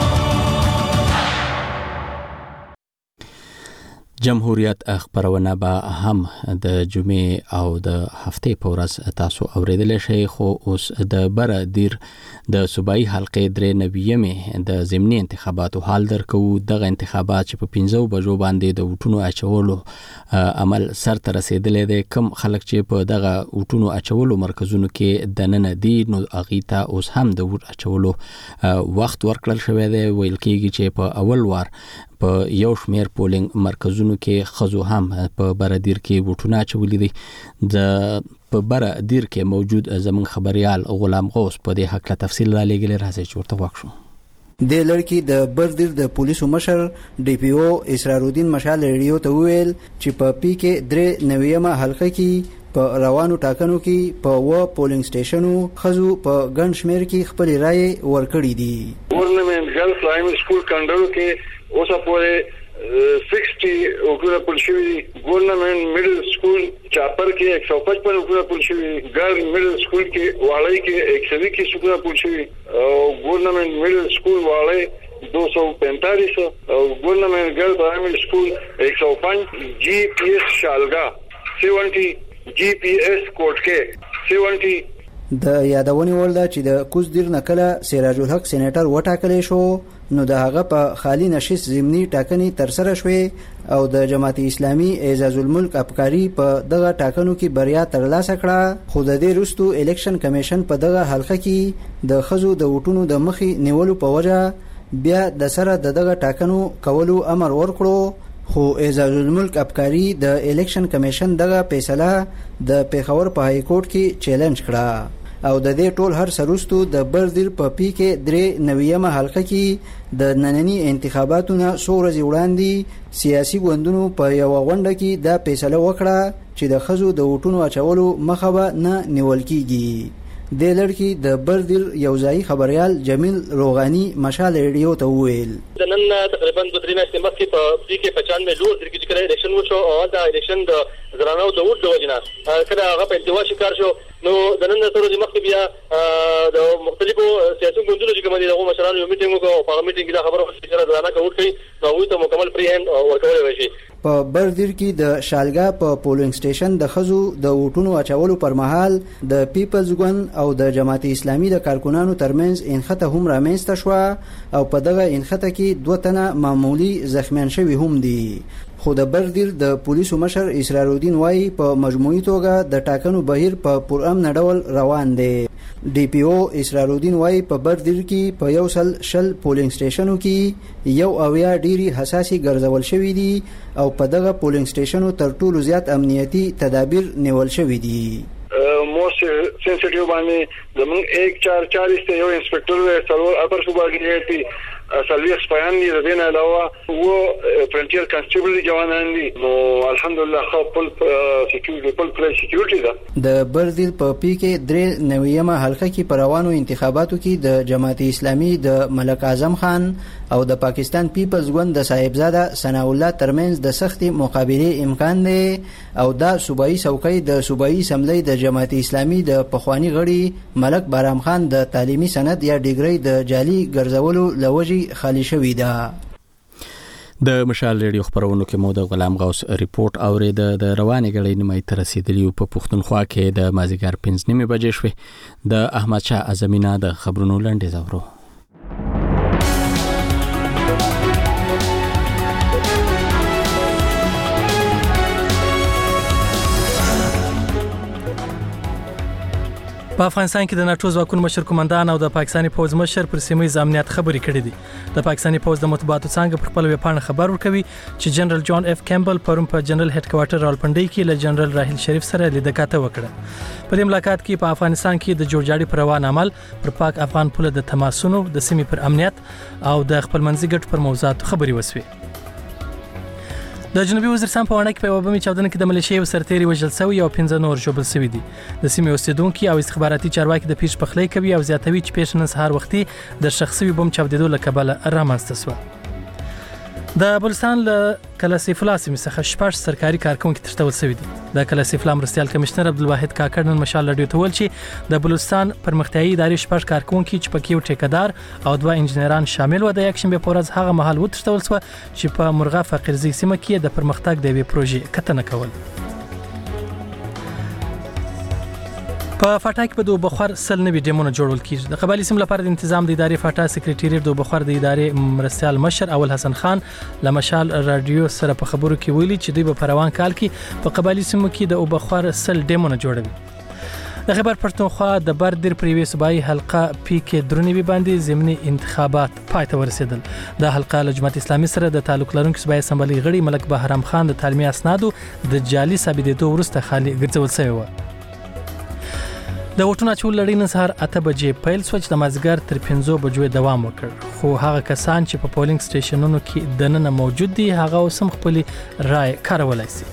جمهوریت خبرونه به هم د جمعې او د هفتې په ورځ تاسو اوریدل شئ. خو اوس د بره دیر د صوبایي حلقې 93مې د ضمني انتخاباتو حال درکو. دغه انتخابات چې په 15 بجو باندې د وټونو اچولو عمل سر ته رسیدلې ده. کم خلک چې په دغه وټونو اچولو مرکزونو کې د نن دي نو اغیتا اوس هم د وټ اچولو وخت ورکړل شوی دی. ویل کېږي چې په اول وار په یو شمیر پولینګ مرکزونو کې خزو هم په بردیر کې وټونه اچولې دي. د په بردیر کې موجود زمون خبريال غلام غوث په دې حق تفصیل را لګل راځي چې ورته وښو. د لړکی د بردیر د پولیسو مشر ډي پی او اسرار الدین مشال ریډیو ته ویل چې په پی کې 93مه حلقه کې په روانو ټاکنو کې په پولینګ سټیشنو خزو په ګڼ شمیر کې خپل رائے ورکړي دي. ګورنمنت ګرلز پرایمری سکول کندهار کې اوسه پورې 60 وګړه پولیسي ګورنمنت میډل سکول چاپر کې 155 وګړه پولیسي ګرل میډل سکول کې واړی کې 121 وګړه پولیسي او ګورنمنت میډل سکول واړی 245 او ګورنمنت ګرل پرایمری سکول 105 جی پی ایس شالګا 70 جی پی ایس کوټ کې 70. د یادونې ول ده چې د کوزدیر نکله سراج الحق سېنیټر وټاکلې شو نو د هغه په خالی نشست ضمني ټاکنې تر سره شوې او د جماعت اسلامي اعزاز الملک افکاری په دغه ټاکنو کې بریا ترلاسه کړه. خو د دې وروسته الیکشن کمیشن په دغه حلقه کې د خزو د وټونو د مخې نیولو په وجه بیا د سره دغه ټاکنو کولو امر ورکړو. خو اعزاز الملک افکاری د الیکشن کمیشن دغه فیصله د پیښور په های کورټ کې چیلنج کړه او د دې ټول هر سروستو د بردیر په پی کې 93مه حلقه کې د نننی انتخاباتو نه څو ورځې وړاندې سیاسي ګوندونو په یو غونډه کې دا فیصله وکړه چې د خزو د وټونو اچولو مخه به نه نیول کیږي. د لړکی د بردیر یو ځای خبريال جمیل روغانی مشال ریډیو ته ویل د نن تقریبا 2-3 میاشتې مخکې په پی کې 95 لور د کې چې الیکشن وشو او دا الیکشن د زرانو د وټ د وجنه کله هغه په التوا شکار شو نو د نن سره د مخکې بیا د مختلفو سیاسي ګوندونو چې کوم دي دغه مشرانو یو میټینګ وکړو په میټینګ کې دا خبره وشوه چې زرانه کوټ کوي نو ته مکمل فری هند ورکول وشي. په بردیر کې د شالګا په پولینګ سټیشن د خزو د وټونو اچولو پر مهال د پیپلز ګوند او د جماعت اسلامي د کارکونانو ترمنځ انخته هم رامنځته شو او په دغه انخته کې 2 تنه معمولی زخمیان شوي هم دي. خو د بردیر د پولیسو مشر اسرار الدین وایي په مجموعي توګه د ټاکنو بهیر په پرامن ډول روان دی. ډي پی او اسرار الدین وایي په بردیر کې په 100 پولینګ سټیشنو کې یو اویا ډيري حساسي ګرځول شوې دي او په دغه پولینګ سټیشنو تر ټولو زیات امنیتي تدابیر نیول شوې دي. موست سنسټیو باندې زمون 144 ته یو انسپکټر څلور اپر صوبه کې سلوي سپایان دي د دې نه علاوه و فرنټیر کانسټیبل جوانان دي نو الحمدلله خپل سکیورټي خپل پلی سکیورټي ده د بردیل په پی کې درې نویمه حلقه کې پروانو انتخاباتو کې د جماعت اسلامي د ملک اعظم خان او د پاکستان پیپلز ګوند د صاحبزاده ثناء الله ترمنځ د سختي مقابله امکان دی او دا صوبایي څوکۍ د صوبایي اسمبلی د جماعت اسلامي د پخوانی غړي ملک بارام خان د تعلیمي سند یا ډیګري د جعلي ګرځولو لوجي خالی شوې ده د مشال ریډیو خبرونو کې مو د غلام غوث ریپورت اورید د روانې غړي نیمه تر رسیدلی په پښتونخوا کې د مازیګر 5:30 بجې شوې د احمد شاه اعظمینا د خبرونو لنډیز اورو په افغانستان کې د ناتو ځواکونو مشر کمانډان او د پاکستاني پوځ مشر پر سیمه ییز امنیت خبرې کړې دي د پاکستاني پوځ د مطبوعاتو څنګه پر خپل ویبپاڼه خبر ورکوي چې جنرال جان اف کیمبل پرون په جنرال هډ کوارټر راولپنډي کې له جنرال راحیل شریف سره لیدکاته وکړه په دې ملاقات کې په افغانستان کې د جوړجاړي پر روان عمل پر پاک افغان پوله د تماسونو د سیمې پر امنیت او د خپل منځي ګټ پر موضوعات خبرې وسوي د جنوبي وزیرستان په وړاندې کې په وبمي چاودنه کې د ملیشیو سرتیري وژل شوی او 15 نور ژوبل شوی دي د سیمې اوسیدونکو او استخباراتي چارواکي د پیښ پخلی کوي او زیاتوي چې پیښ نن سهار وختي د شخصي بم چاودیدو له کبله رامنځته شو د بلوچستان له کلاسیف الله سیمې څخه شپږ سرکاري کارکونکو ترټول شوی دي د کلاسیف الله مرستيال کمشنر عبدالواحد کاکړ نن مشال رادیو ته ویل چې د بلوچستان پرمختیايي ادارې شپږ کارکونکو چې پکې یو ټیکدار او دوه انجنیران شامل و د یک شنبه په ورځ هغه مهال وترټول شو چې په مرغه فقیرزی سیمه کې د پرمختګ د وی پروژې کتنه کول په فاټا کې په دوه بخار سل نوي ډیمونه جوړول کیږي د قبایلی سیمو لپاره د تنظیم د ادارې فاټا سکریټریټ دوه بخار د ادارې مرستيال مشر اول حسن خان لمشال رادیو سره په خبرو کې ویلي چې دوی په روان کال کې په قبایلی سیمو کې د بخار سل ډیمونه جوړوي د خبر پښتونخوا د بردیر پریوي صوبایي حلقه پی کې درنوي باندې ضمني انتخابات پای ته ورسېدل د حلقه له جماعت اسلامي سره د تعلق لرونکو صوبایي اسمبلی غړي ملک بهرام خان د تعلیمي اسنادو د جعلي ثابتېدو وروسته خالي ګرځول شوی و د وټونو چول لړۍ نن سهار 8 بجې پیل شو چې د مازګر تر 15 بجو دوام وکړ خو هغه کسان چې په پولینګ سټیشنونو کې دننه موجود دي هغه اوس هم خپل رائے کارولای شي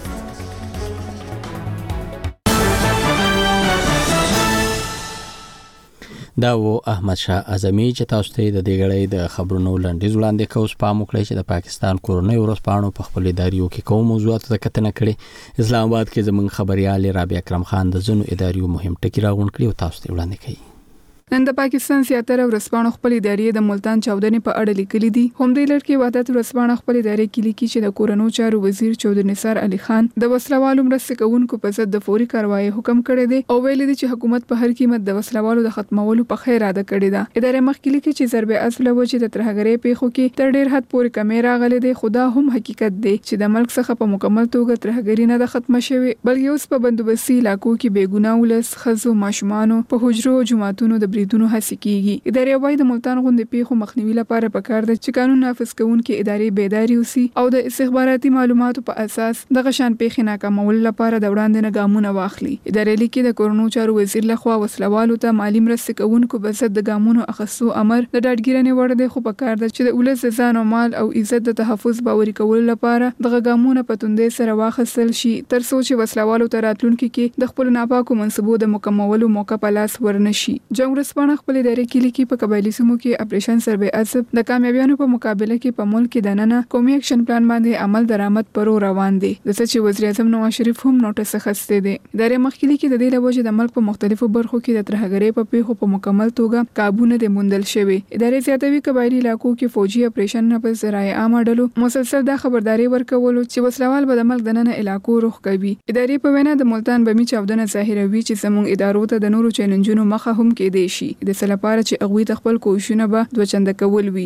دا و احمد شاه اعظمي چې تاسو ته د دې غړې د خبرونو لنډیز وړاندې کوم پام وکړئ چې د پاکستان کورونی ورسپانو په خپل اداریو کې کوم موضوعات ته کتنه کړي اسلام آباد کې زمون خبريال رابعه اکرم خان د زنو اداریو مهم ټکی راغون کړي او تاسو ته وړاندې کوي نن د پاکستان سیاتره ورسپانو خپل ادارې د ملتان چاودنې په اړه لیکلي دي هم د لړ کې وحدت ورسپانو خپل ادارې کې لیکي چې د کورونو چارو وزیر چودر نثار علي خان د وسلوالو مرستې کوونکو په ضد د فوري کاروایی حکم کړی دی او ویلي دي چې حکومت په هر قیمت د وسلوالو د ختمولو په خیر اراده کړې ده ادارې مخکې لیکي چې ضرب اصل وجه د ترهګرۍ پیښو کې تر ډیر حد پورې کمی راغلي دي خدا هم حقیقت دی چې د ملک څخه په مکمل توګه ترهګری نه د ختمه شوی بلکې اوس په بندوبستي علاقو کې بیګناه ولس خزو ماشومان په حجرو جماعتونو د بریدونو هڅه کوي ادارې وايي د ملتان غونډې پیښو مخنیوي لپاره پکار ده چې قانون نافذ کوونکي ادارې بیداری وسی او د استخباراتي معلوماتو په اساس د غشان پیښې ناکامول لپاره د وړاندې نه ګامونه واخلي ادارې لیکي د کورونو چارو وزیر لخوا وسلوالو ته مالی مرستې کوونکو په ضد د ګامونو اخیستو امر د ډاډګیرنې وړ دی خو پکار ده چې د ولس ځان او مال او عزت د تحفظ باوري کولو لپاره د ګامونو په توندې سره واخیستل شي تر څو چې وسلوالو ته راتلونکي کې د خپل ناپاکو منصبو د مکملولو موقع په لاس ورنشي جنگ ورسپانه خپل ادارې کې په قبایلی سیمو کې اپریشن سروې اصب د کامیابیانو په مقابله کې په ملک کې دننه قومي اکشن پلان باندې عمل درآمد پرو روان دي د چې وزیر اعظم نواز شریف هم نوټس اخیسته دي ادارې مخکې کې د دې لوجه د ملک په مختلفو برخو کې د ترهګرۍ په پیښو په مکمل توګه قابونه د موندل شوی ادارې زیاتوي قبایلی علاقو کې فوجي اپریشن نه په ذرایع عام ډلو مسلسل د خبرداري ورکولو چې وسلوال به د ملک دننه علاقو رخ کوي ادارې په وینا د ملتان بمی چاودنه ظاهروي چې زموږ ادارو ته د نورو چیلنجونو مخه هم کې دی شي د سلپاره چې اغوی خپل کوښښونه به دوه چنده کول وي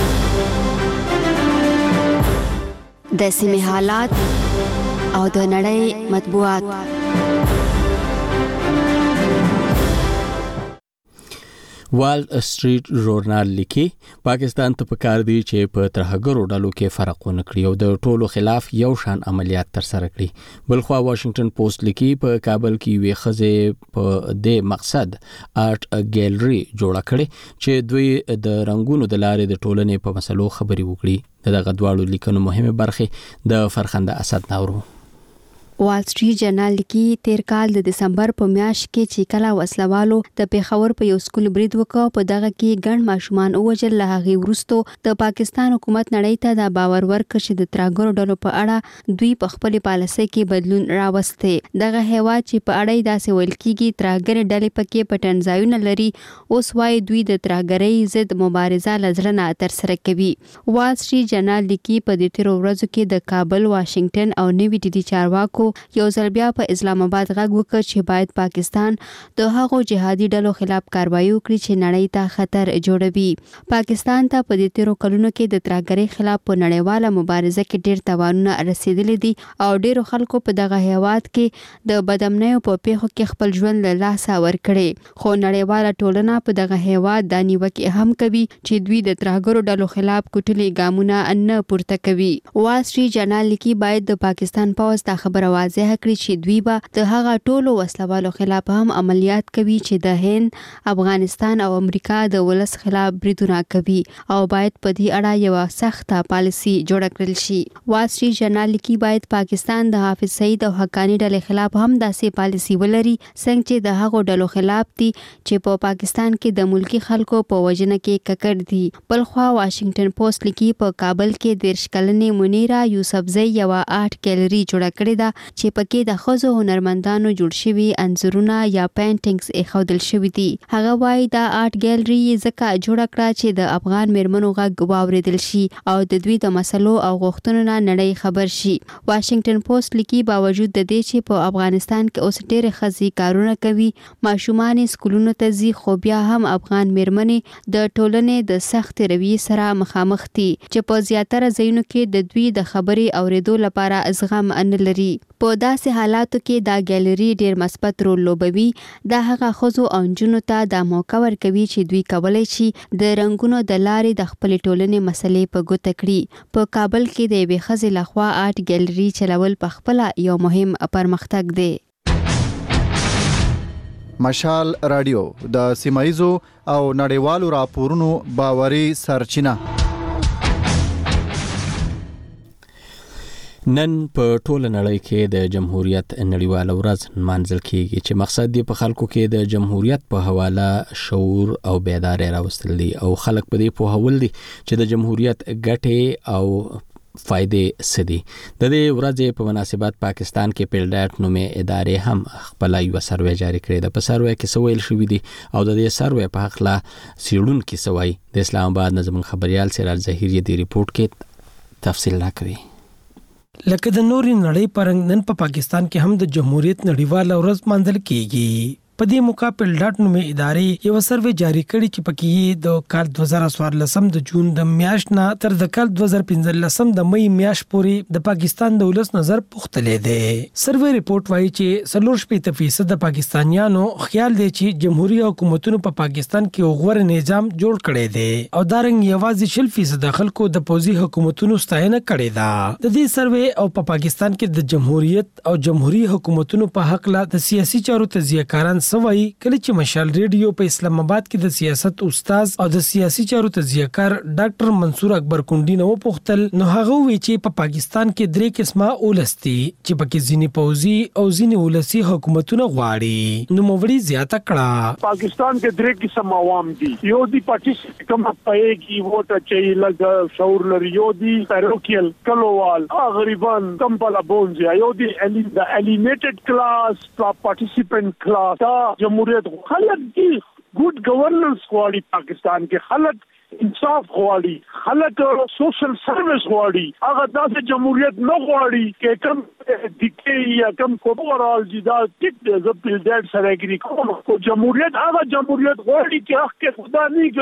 د سیمې حالات او د نړۍ مطبوعات وال سټریټ ژورنال لیکي پاکستان ته پکار دی چې په ترهګرو ډلو کې فرق ونه کړي او د ټولو خلاف یو شان عملیات ترسره کړي. بلخوا واشنگټن پوسټ لیکي په کابل کې وی خزه په د مقصد آرټ ګیلري جوړه کړي چې دوی د رنگونو د لارې د ټولنې په مسلو خبري وکړي. دغه دواړو لیکنو مهمه برخه د فرخنده اسد ناورو. وال سټریټ جرنال لیکي تیر کال د دسمبر په میاشت کې چې کله وسلوالو د پیښور په یو سکول برید وکړ په دغه کې ګڼ ماشومان اوجل. له هغې وروسته د پاکستان حکومت نړۍ ته د باور ورکړ چې د ترهګرو ډلو په اړه دوی په خپل پالیسۍ کې بدلون راوسته. دغه هیواد چې په اړه داسې ویل کېږي ترهګر ډلې پکې پټن ځایونه لري اوس وايي دوی د ترهګرۍ ضد مبارزه لزړه نه ترسره کوي. وال سټریټ جرنال لیکي په دې تیرو ورځو کې د کابل، واشنگټن او نوي ډیلي چارواکو یو ځل بیا په اسلام آباد غږ وکړ چې باید پاکستان د هغو جهادي ډلو خلاف کاروایی وکړي چې نړۍ ته خطر جوړوي. پاکستان ته په دې تیرو کلونو کې د ترهګرۍ خلاف په نړیواله مبارزه کې ډېر تاوانونه رسیدلي دي او ډېرو خلکو په دغه هیواد کې د بدامنیو په پیښو کې خپل ژوند له لاسه ورکړي. خو نړیواله ټولنه په دغه هیواد د نیوکې هم کوي چې دوی د ترهګرو ډلو خلاف کوټلي ګامونه نه پورته کوي. وال سټریټ جرنال لیکي باید د پاکستان پوځ دا خبره واضح کړي چې دوی به د هغه ټولو وسلوالو خلاف هم عملیات کوي چې د هند، افغانستان او امریکا د ولس خلاف بریدونه کوي او باید په دې اړه یو سخته پالیسي جوړه کړل شي. وال سټریټ جرنال لیکي باید پاکستان د حافظ سعید او حقانی ډلې خلاف هم داسې پالیسي ولري څنګه چې د هغو ډلو خلاف دي چې په پاکستان کې د ملکی خلکو په وژنه کې ککړ دي. بلخوا واشنگټن پوسټ لیکي په کابل کې 13 کلنې منیرا یوسفزۍ یو آرټ ګیلري جوړه کړې ده چې پکې د ښځو هنرمندانو جوړ شوي انځورونه یا پینټینګز ایښودل شوي دي. هغه وایي دا آرټ ګیلري ځکه جوړه کړه چې د افغان میرمنو غږ واورېدل شي او د دوی د مسلو او غوښتنو نه نړۍ خبر شي. واشنگټن پوسټ لیکي باوجود د دې چې په افغانستان کې اوس ډېرې ښځې کارونه کوي، ماشومان سکولونو ته ځي، خو بیا هم افغان میرمنې د ټولنې د سخت رویې سره مخامخ دي چې په زیاتره ځایونو کې د دوی د خبرې اورېدو لپاره زغم نه لري. په داسې حالاتو کې دا ګیلري ډېر مثبت رول لوبوي. دا هغه ښځو او نجونو ته دا موقع ورکوي چې دوی کولی شي د رنګونو د لارې د خپلې ټولنې مسلې په ګوته کړي. په کابل کې د یوې ښځې لخوا آرټ ګیلري چلول پخپله یو مهم پرمختګ دی. مشال رادیو د سیمایزو او نړیوالو راپورونو باوري سرچینه. نن په ټوله نړۍ کې د جمهوریت نړیواله ورځ نمانځل کیږي چې مقصد دی په خلکو کې د جمهوریت په حواله شعور او بیداري راوستل دي او خلک په دې پوهول دي چې د جمهوریت ګټې او فائدې سدي. د دې ورځې په مناسبت پاکستان کې پیلډاټ نومې ادارې هم خپل یو سروې جاری کړی ده. په سروې کې سویل شوې دي او د دې سروې په حق لا سیړون کې سوي د اسلام آباد نظم خبريال سراج ظهیری دی ریپورت کې تفصیل راکوي. لکه د نوري نړۍ پرنګ نن په پاکستان کې هم د جمهوریت نړیواله ورځ مانځل کیږي. په دې مقابل ډاټ نومې ادارې یو سروې جاری کړي چې پکې د کال 2014 د جون د میاشت نه تر د کال 2015 د مې میاشت پورې د پاکستان د ولس نظر پوښتلې ده. سروې ریپورت وایي چې 40% د پاکستانیانو خیال دی چې جمهوریت حکومتونو په پاکستان کې غوړ نظام جوړ کړي دي او دارنګ یوازې 40% خلکو د پوزي حکومتونو ستاینه کړې ده. د دې سروې او په پاکستان کې د جمهوریت او جمهوریت حکومتونو په حق لا د سیاسي چارو تجزیه‌کاران سوي کله چې مشال ریډیو په اسلام آباد کې د سیاست استاد او د سیاسي چارو تجزیه‌کار ډاکټر منصور اکبر کونډي نو پوښتل نو هغه وی چې په پاکستان کې درې قسمه اولستي چې پکې ځینی پوزي او ځینی ولسی حکومتونه غواړي. نو موړي زیاته کړه پاکستان کې درې قسم عوام دي. یو دی پارټي کوم پای کی ووټ چي لګ شعور لري، یو دی پیروکیل کلووال غریبان کم پلا بونځي، یو دی د الیمیټډ کلاس پارټیسیپنٹ کلاس. جمهوریت خلک کی ګډ گورننس غواړي، پاکستان کې خلک انصاف غواړي، خلک سوشل سرویس غواړي. هغه داسې جمهوریت نه غواړي چې کم دکې یا کم کوبرال جدا ټیک د زپل ډېر سره اګری کوم. او جمهوریت هغه جمهوریت غواړي چې حق خدا نه کوي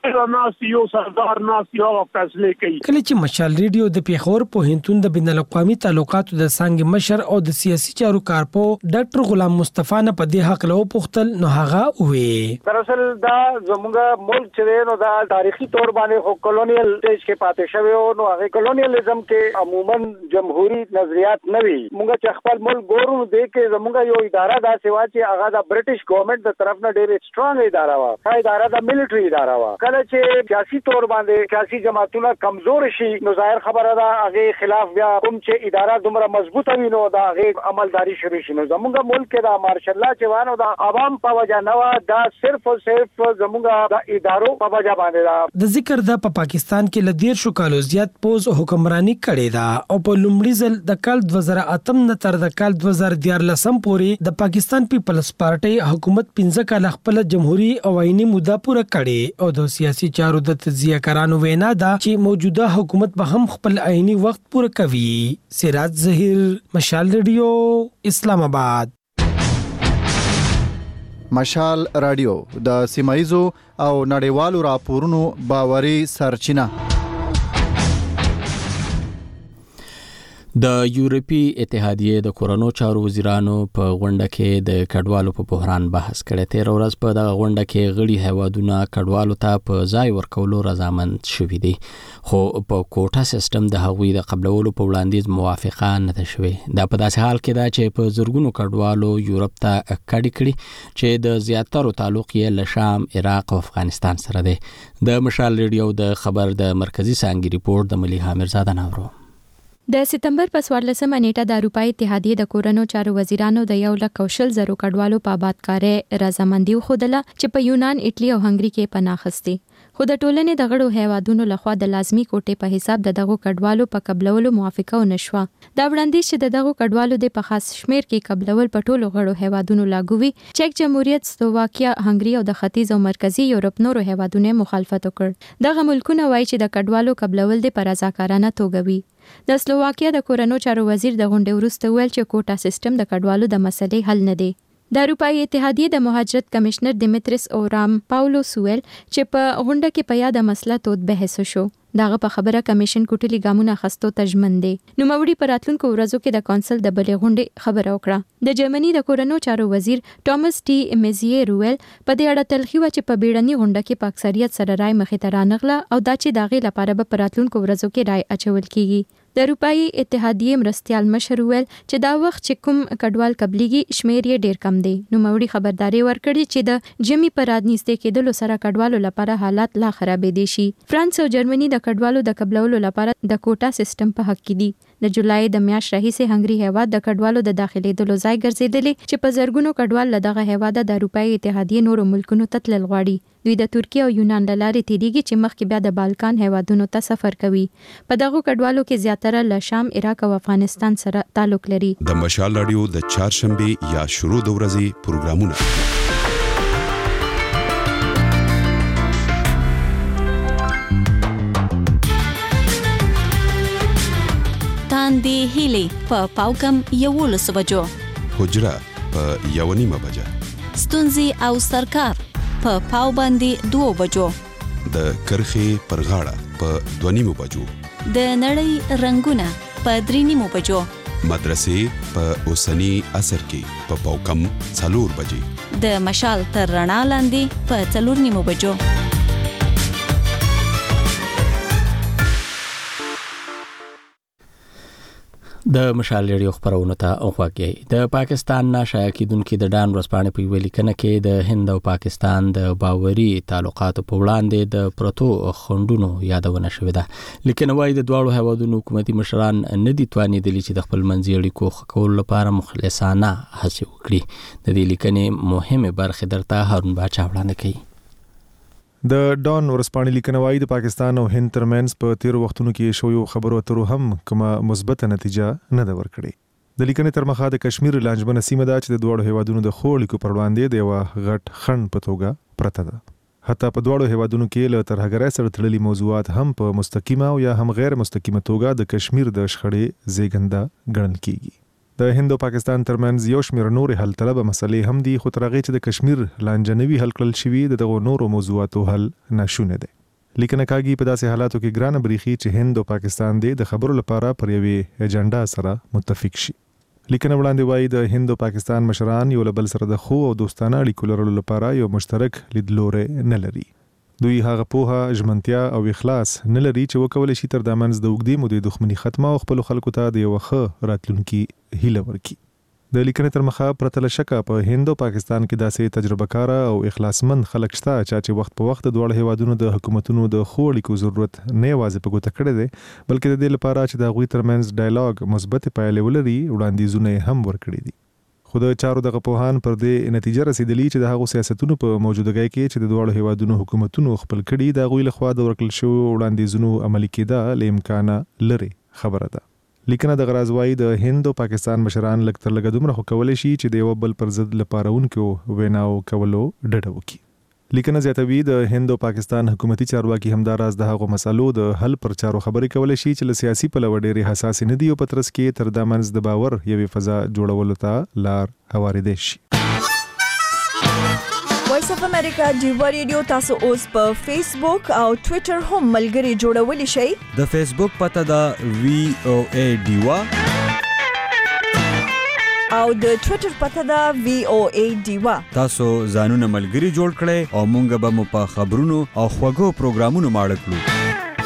ناس یو سردار ناس یو فیصله کوي. کله چې مشال ریډیو د پیښور پوهنتون د بین الاقوامي تعلقاتو د څنګه مشر او د سیاسي چارو کارپو ډاکټر غلام مصطفی نه په دې حق له پوښتل نو هغه وې دراصل دا زموږه ملک چې نو دا تاریخي تور باندې خو کولونیل سټیج کې پاتې شوی او نو هغه کولونیالیزم کې عموما جمهوریت نظریات نه وي. موږ چې خپل ملک ګورو نو دې کې زموږه یو اداره دا سیوا چې هغه د برټش ګورنمنت د طرف نه ډېر سټرونګ اداره وا. دا اداره د ملټری اداره وا. کله چې سیاسي تور باندې سیاسي جماعتونه کمزور شي نو ظاهر خبره ده هغه خلاف بیا کوم چې اداره دومره مضبوطه وي نو دا هغه عملداري شروع شي. نو زموږه ملک کې دا مارشل الله چې وانه دا عوام په وجه نه وا دا صرف او صرف زموږه د ادارو په وجه باندې دا د ذکر د پاکستان کې لدیر شو کالو زیات پوز حکمرانی کړي دا او په لومړي ځل د کال 2008 نه تر د کال 2014 پورې د پاکستان پیپلز پارټي حکومت 15 کال خپل جمهوریت او آئینی موده پوره کړي او د سیاسي چارو د تجزیه کارانو وینا دا چې موجوده حکومت به هم خپل آئینی وخت پوره کوي. سراج ظهیر، مشال ریډیو، اسلام آباد. مشال رادیو د سیمایزو او نړیوالو راپورونو باوري سرچینه. د یورپی اتحادیه د کورونو چارو وزیرانو په غونډه کې د کډوالو په بحران بحث کړی. تیر ورځ په دغه غونډه کې غړي هیوادونه کډوالو ته په ځای ورکولو رضامند شوي دي، خو په کوټا سیستم د هغوی د قبلولو په وړاندیز موافقه نه ده شوې. دا په داسې حال کې ده چې په زرګونو کډوالو یورپ ته کډې کړي چې د زیاترو تعلق یې له شام، عراق او افغانستان سره دی. د مشال ریډیو د خبر د مرکزی څانګې ریپورت د مليحه میرزاده نورو. د سپتمبر په 14 نیټه د اروپای اتحادیه د کورونو چارو وزیرانو د 1,000 کډوالو په آبادکاري رضامندي وښودله چې په یونان، ایټلی او هنګری کې پناه اخیستي. خو د ټولنې د غړو هیوادونو لخوا د لازمي کوټې په حساب د دغو کډوالو په قبلولو موافقه ونشوه. دا وړاندیز چې د دغو کډوالو د په خاص شمیر کې قبلول په ټولو غړو هیوادونو لاګو وي، چک جمهوریت، سلوواکیا، هنګری او د ختیځ او مرکزی یورپ نورو هیوادونو مخالفت وکړ. دغه ملکونه وایي چې د کډوالو قبلول د پر رضاکارانه توګه وي. د سلوواکیا د کورونو چارو وزیر د غونډې وروسته ویل چې کوټا سیستم د کډوالو د مسلې حل نه دی. د اروپای اتحادیه د مهاجرت کمشنر دیمیتریس اورام پاولو سویل چې په غونډه کې په یاده مسله تود بحث شو. دغه په خبره کمیشن کوټلی ګامونه خستو تجمن دي. نو موري پر راتلونکو ورځو کې د کونسل د بلې غونډې خبره وکړه. د جرمني د کورونو چارو وزیر ټامس ټي میزیه رویل په دې اړه تلخی و چې په بیړني غونډه کې په اکثریت سره رائے مخې ته رانغله او دا چې داغه لپاره به پر راتلونکو ورځو کې رائے اچول کیږي. د اروپای اتحادیه مرستيال مشر ویل چې دا وخت چې کوم کډوال قبليږي شمیر یې ډیر کم دی. نو موري خبرداري ورکړي چې د جمی پر راتنيسته کېدلو سره کډوالو لپاره حالات لا خرابې دي شي. فرانس او جرمني د کډوالو د قبلولو لپاره د کوټا سیستم په حق کې دي. د جولای د میاشتې راهیسې هنګری هیواد د کډوالو د داخليدلو ځای ګرځیدلی چې په زرګونو کډوال له دغه هیواد د اروپای اتحادیه نورو ملکونو ته تلل غواړي. دوی د ترکیه او یونان لارې تیریږي چې مخکې بیا د بالکان هیوادونو ته سفر کوي. په دغه کډوالو کې زیاتره له شام، عراق او افغانستان سره تعلق لري. د مشال رادیو د چهارشنبه یا شروع د ورځې پروګرامونه تاندې هیلې په پاوکم 11 بجو، حجره په 1:30 بجه، ستونزې او سرکار په پاو باندې 2 بجو، د کرخې پر غاړه په 2:30 بجو، د نړۍ رنگونه په 3:30 بجو، مدرسې په اوسنی عصر کې په پاوکم 4 بجې، د مشال تر رڼا لاندې په 4:30 بجو. د مشال ریډیو خبرونه ته اوغواګي. د پاکستان ناشایع کیدونکو د ډان ورسپانې په ویل کنه کې د هند او پاکستان د باوري تعلقاتو په وړاندې د پروتو خندونو یادونه شوې ده، لیکن وايي د دواړو هیوادونو حکومتي مشران نه دي توانیدلي چې د خپل منځي اړیکو ښه کولو لپاره مخلصانه هڅې وکړي. د دې لیکنې مهمه برخه درته هارون باچا وړاندې کوي. د ډان ورسپانې لیکنه وايي د پاکستان او هند ترمنځ په تیر وختونو کې شویو خبرو اترو هم کومه مثبت نتیجه نه ده ورکړې. د لیکنې تر مخه د کشمیر لانجمنه سیمه ده چې د دوړو هیوادونو د خوړلیکو پر وړاندې د یو غټ خنډ په توګه پرته ده. حتی په دوړو هیوادونو کې له ترهګرۍ سره تړلي موضوعات هم په مستقیمه او یا هم غیر مستقیمه توګه د کشمیر د شخړې زیږنده ګڼل کیږي. د هند او پاکستان ترمنځ یو شمېر نورې حل طلبه مسلې هم دي، خو تر هغې چې د کشمیر لانجه نوي حل کړل شوي د دغو نورو موضوعاتو حل ناشونه دی. لیکنه کاږي په داسې حالاتو کې ګران بریخي چې هند او پاکستان د خبرو لپاره پر یوې ایجنډا سره متفق شي. لیکنه وړاندې وایي د هند او پاکستان مشران یو بل سره د خو او دوستانه اړیکو لرلو لپاره یو مشترک لیدلوري نه لري. دوی هغه پوهه، ژمنتیا او اخلاص نه لري چې وکولای شي تر د منځ د اوږدې مودې دښمنۍ ختمه او خپل خلکو ته د یو ښه راتلونکي هیله ورکړي. د لیکنې تر مخه پرته له شکه په هند او پاکستان کې داسې تجربه کار او اخلاصمند خلک شته چې وخت په وخت د دوه هیوادونو د حکومتونو د خو اړیکو ضرورت نه یوازې په ګوته کړی دی بلکې د دې لپاره چې د هغوی ترمنځ ډایلاګ مثبت پایلې ولري وړاندیزونه هم ورکړي دي. خو د چارو دغه پوهان پر دې نتیجه رسیدلی چې د هغو سیاستونو په موجودګۍ کې چې د دوه هیوادونو حکومتونو خپل کړي د هغوی لخوا د ورکړل شوو وړاندیزونو عملي کېده له امکانه لري خبره ده. لیکنه د غراض وایي د هند او پاکستان مشران لږ تر لږه دومره خو کولی شي چې د یو بل پر ضد لپارونکو ویناو کولو ډډه وکړي. لیکنه زیاتوي د هند او پاکستان حکومتي چارواکي همداراز د هغو مسالو د حل پر چارو خبرې کولی شي چې له سیاسي پلوه ډېرې حساس نه دي او په ترڅ کې تر دا منځ د باور یوې فضا جوړولو ته لار هواریدای شي. وایس اف امریکا ډیوا ریډیو تاسو اوس په فیسبوک او ټوئیټر هم ملګري جوړولی شئ. د فیسبوک پته ده VOA ډیوا او د ټوئیټر پته ده VOA ډیوا. تاسو ځانونه ملګري جوړ کړئ او مونږ به مو په خبرونو او خوږو پروګرامونو ماړه کړو.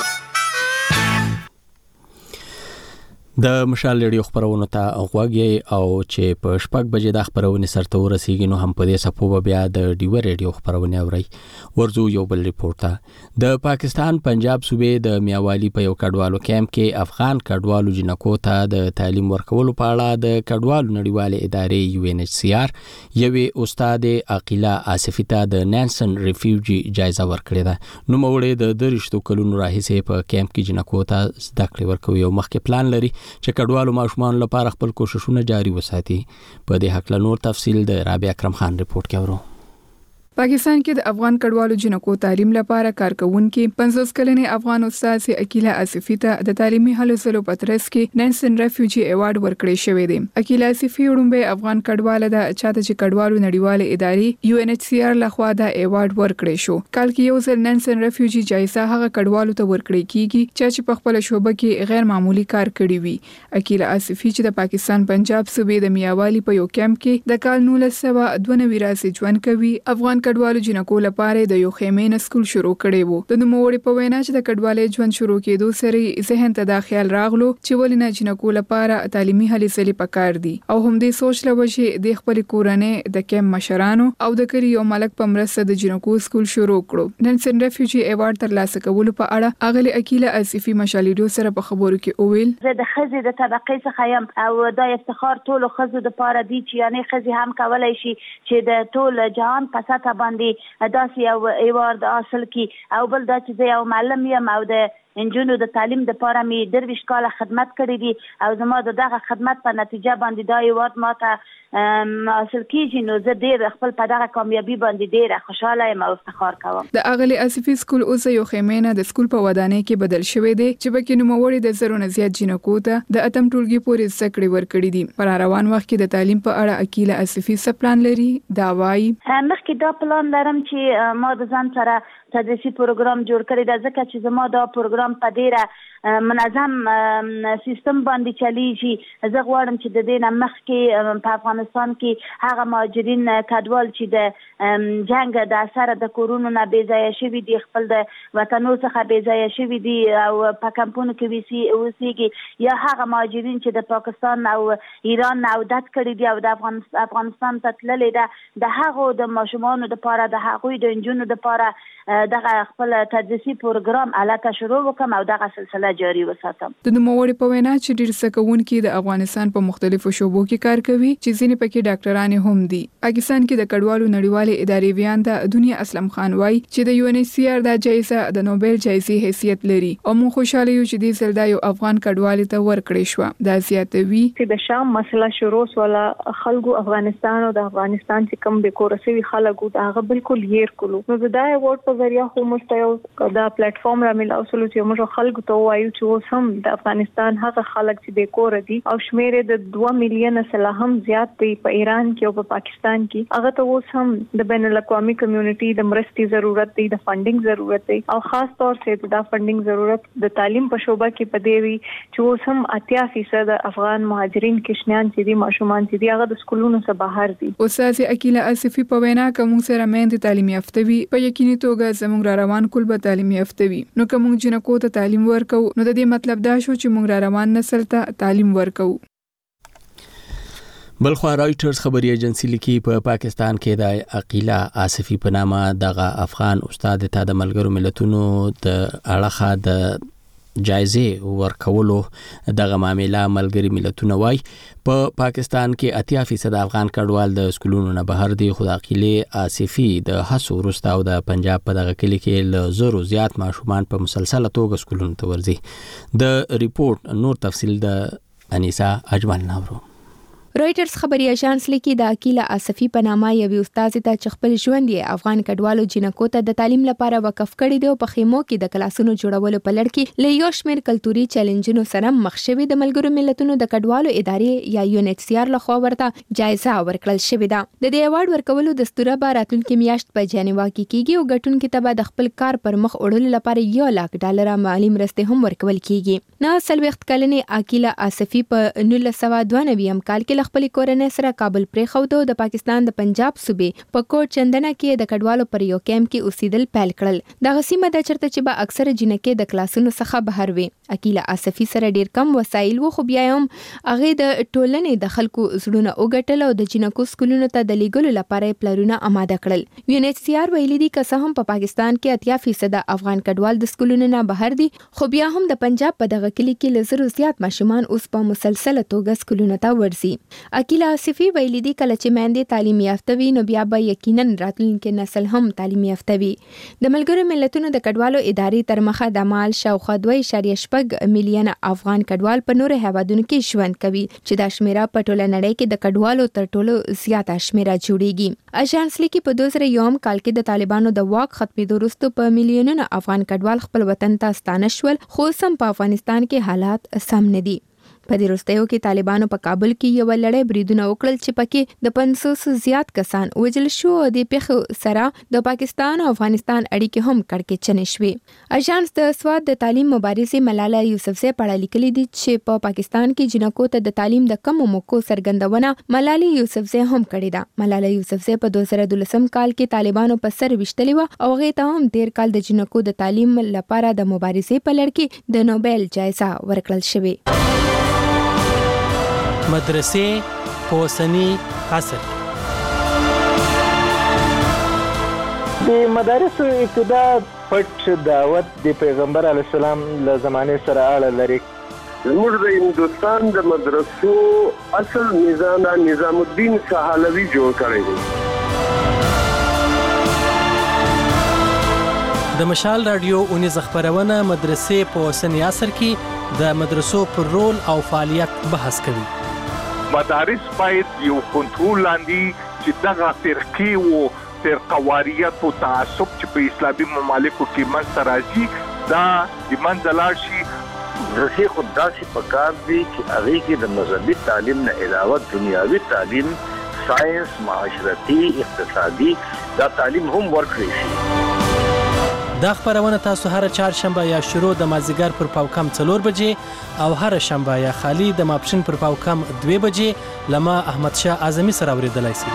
د مشال ریډیو خبرونه ته غوږی او چې په شپږ بجې د خبرونه سرته ورسیږي نو هم په دې سپو بیا د ډیو ریډیو خبرونه اوري. ورزو یو بل ریپورت ته د پاکستان پنجاب صوبې د میاوالی په یو کډوالو کیمپ کې افغان کډوالو جنکو ته د تعلیم ورکولو په اړه د کډوالو نړیوالې ادارې UNHCR یوې استاد عقیله آصفی ته د نانسن ریفیوجی جایزه ورکړه ده. نو موړې د 30 کلونو راهیسې په کیمپ کې جنکو ته زده کړې ورکوي او مخکې پلان لري چې کډوالو ماشومان لپاره خپل کوششونه جاری وساتي. په دې حق له نور تفصیل د رابعه اکرم خان ریپورت کې اورو. پاکستان کې د افغان کډوالو جنکو تعلیم لپاره کارکونکي 50 کلنې افغان استاد عقیله آصفی ته د تعلیمي هلو ځلو په ترڅ کې نانسن ریفیوجی ایوارډ ورکړی شوی دی. عقیله آصفی وړومبه افغان کډواله ده چاته چې کډوالو نړیوالې ادارې UNHCR لخوا دا ایوارډ ورکړی شو. کال کې یو ځل نانسن ریفیوجی جایزه هغه کډوالو ته ورکړی کیږي چې په خپل شوبه کې غیر معمولی کار کړی وي. عقیله آصفی چې د پاکستان پنجاب صوبې د میاوالی په یو کیمپ کې د کال 1992 راځي ژوند کوي. افغان کډوالو جنکو لپاره د یو خیمه سکول شروع کړي وو. د نوموړي په وینا چې د کډوالۍ ژوند شروع کېدو سره ذهن ته دا خیال راغلو چې ولې نه جنکو لپاره تعلیمي هلې ځلې پکار دي او هم دې سوچ لوجه د خپل کورنۍ د کیمپ مشرانو او د کلی یو ملک په مرسته د جنکو سکول شروع کړو. نانسن ریفیوجی ایوارډ ترلاسه کولو په اړه اغلی عقیله آصفی مشالېدو سره په خبرو کې اویل زه د خزې د طبقې څخه یم او دا افتخار ټول خزو د پاره دي چې یعنی خزې هم کولای شي چې د ټول جهان په سطح باندې داسې یو ایوارډ حاصل کی او بل دا چې زه یو معلم یم او د انجونو د تعلیم د پاره می 23 کاله خدمت کړی دي او زما دغه خدمت په نتیجه باندې دا ایوارډ ماته حاصل کیږي. نو زه ډیر خپل په دغه کامیابی باندې ډیر خوشاله یم او افتخار کوم. د اغلی آصفی سکول اوس یو خیمه د سکول په ودانۍ کې بدل شوی دی چې پکې نوموړي د زرو نه زیات جنکو ته د اتم ټولګي پورې زده کړې ورکړي دي. پر روان وخت کې د تعلیم په اړه عقیله آصفی څه پلان لري دا وایي. مخکې دا پلان لرم چې ما د ځان سره تدریسي پروګرام جوړ کړی دا ځکه چې زما دا پروګرام په ډیره منظم سیستم باندې چلیږي. زه غواړم چې د دې نه مخکې په افغانستان کې هغه مهاجرین کډوال چې د جنگ د اثر د کورونو نه بې ځایه شوي دي خپل د وطنو څخه بې ځایه شوي دي او په کمپونو کې اوسېږي یا هغه مهاجرین چې د پاکستان او ایران نه عودت کړي دي او د افغانستان ته تللي ده د هغو د ماشومانو دپاره د هغوی د نجونو دپاره دغه خپل تدریسي پروګرام الته شروع وکم او دغه سلسله جاری وساتم. د نوموړي په وینا چې ډیر څه کوونکي د افغانستان په مختلفو شوبو کې کار کوي چې ځینې پکې ډاکټران هم دي. پاکستان کې د کډوالو نړیوالې ادارې ویان د دنیا اسلم خان وایي چې د UNHCR د جایزه د نوبل جایزې حیثیت لري او موږ خوشاله یو چې دې ځل دا یو افغان کډوال ته ورکړی شو. دا زیاتوي چې د شام مسله شروع ولا خلکو افغانستان او د افغانستان چې کم به کورسوي خلکو دا هغه بالکل هیر کولو. نو دا ایوارډ په ذریعہ خو مستیو دا پلیټ فارم را مل اوسلو چې موږ خلکو ته وایو وایو چې اوس هم د افغانستان هغه خلک چې د کور دي او شمیر د 2 میلیون سره هم زیات دی په ایران کې او په پاکستان کې، هغه ته اوس هم د بین الاقوامي کمیونټي د مرستې ضرورت دی، د فندینګ ضرورت دی او خاص طور سره د فندینګ ضرورت د تعلیم په شوبه کې پدېوي چې اوس هم 80% افغان مهاجرین کشنیان چې دي ماشومان چې دي هغه د سکولونو څخه بهر دي. استاد عقیله آصفی په وینا کوم سره مېند تعلیم یافته وي په یقیني توګه زموږ را روان کول به تعلیم یافته وي، نو کوم جنکو ته تعلیم ورکو نو د دې مطلب دا شو چې موږ را روان نسل ته تعلیم ورکو. بلخوا رایټرز خبري ایجنسی لیکي په پاکستان کې د عقیله آصفی په نامه دغه افغان استاد ته د ملګرو ملتونو د اړخه د جایزه ورکولو دغه معاملې ملګری ملتونه وای په پاکستان کې 80% افغان کډوال د سکولونو نه بهر دي، خو د عقیله آصفی د هڅو وروسته او د پنجاب په دغه کلی کې ل زرو زیات ماشومان په مسلسله توګه سکولونو ته ورځي. د ریپورت نور تفصیل د انیسا اجمل ناورو. رایټرز خبري اژانس لیکي د عقیله آصفی په نامه یو استاد ته خپل ژوند یې افغان کډوالو جنکو ته د تعلیم لپاره وقف کړی دی او په خیمو کې د کلاسونو جوړولو په لړ کې له یو شمېر کلتوري چیلنجونو سره مخ شوی د ملګرو ملتونو د کډوالو ادارې یا UNHCR لخوا ورته جایزه ورکړل شوې ده. د دې ایوارډ ورکولو دستور به راتلونکي میاشت په جنیوا کې کیږي او ګټونکو ته به د خپل کار پر مخ وړلو لپاره $1,00,000 مالی مرستې هم ورکول کیږي. نه سلوخت کلنې عقیله آصفی په 1992 کال کې خپل کورنۍ سره کابل پرې خو د پاکستان د پنجاب صوبې په کوټ چندنه کې د کډوالو پر یو کیمپ کې اوسېدل پیل کړل. د غسیمه د چرته چې به اکثره جنکې د کلاسونو څخه بهر وي. عقیله آصفی سره ډیر کم وسایل وو، خو بیا هم هغه د ټولنې د خلکو زړونه وګټل او د جنکو سکولونو ته د لیګلو لپاره پلانونه آماده کړل. UNHCR ویلي دي که څه هم په پاکستان کې 80% افغان کډوال د سکولونو نه بهر دي، خو بیا هم د پنجاب په دغه کلی کې لزر زیات ماشومان اوس په مسلسله توګه سکولونو ته ورځي. عقیله آصفی ویلي دي کله چې میندې تعلیم یافته وي نو بیا به یقینا راتلونکي نسل هم تعلیم یافته وي. د ملګرو ملتونو د کډوالو ادارې تر مخه د مال شاوخوا 2.6 میلیونه افغان کډوال په نورو هیوادونو کې ژوند کوي چې دا شمیره په ټوله نړۍ کې د کډوالو تر ټولو زیاته شمیره جوړیږي. اژانس لیکي په 2001 کال کې د طالبانو د واک ختمېدو وروسته په میلیونونو افغان کډوال خپل وطن ته ستانه شول، خو سم په افغانستان کې حالات سم نه دي. په دې وروستیو کې طالبانو په کابل کې یو لړۍ بریدونه وکړل چې پکې د 500 زیات کسان وژل شو او د پیښو سره د پاکستان او افغانستان اړیکې هم کړکېچنې شوې. اژانس د سواد د تعلیم مبارزې ملاله یوسفزۍ په اړه لیکلي دي چې په پاکستان کې جنکو ته د تعلیم د کمو موقعو څرګندونه ملاله یوسفزۍ هم کړې ده. ملاله یوسفزۍ په 2012 کال کې طالبانو په سر وشتلې و او هغه ته هم 13 کال د جنکو د تعلیم لپاره د مبارزې په لړ کې د نوبل جایزه ورکړل شوې. مدرسې په اوسني عصر د مدارسو ابتدا پټ دعوت د پیغمبر علی السلام له زمانه سره اړه لري. زموږ د هندوستان د مدرسو اصل نظام الدین سهالوی جوړ کړی دی. د مشال رادیو اونیز خبرونه مدرسې په اوسني عصر کې د مدرسو پر رول او فعالیت بحث کوي. مدارس باید یو کنټرول لاندې چې دغه فرقې او فرقواریت او تعصب چې په اسلامي ممالکو کې منځته راځي دا د منځه لاړ شي. مدرسې خو داسې پکار دي چې هغې کې د مذهبي تعلیم نه علاوه دنیاوي تعلیم، ساینس، معاشرتي، اقتصادي دا تعلیم هم ورکړی شي. دا خبرونه تاسو هر چهارشنبه یا شروع د مازیګر پر پاوکم 4 بجې او هر شنبه یا خالی د ماپښین پر پاوکم 2 بجې لما احمد شاه اعظمي سره اوریدلای شئ.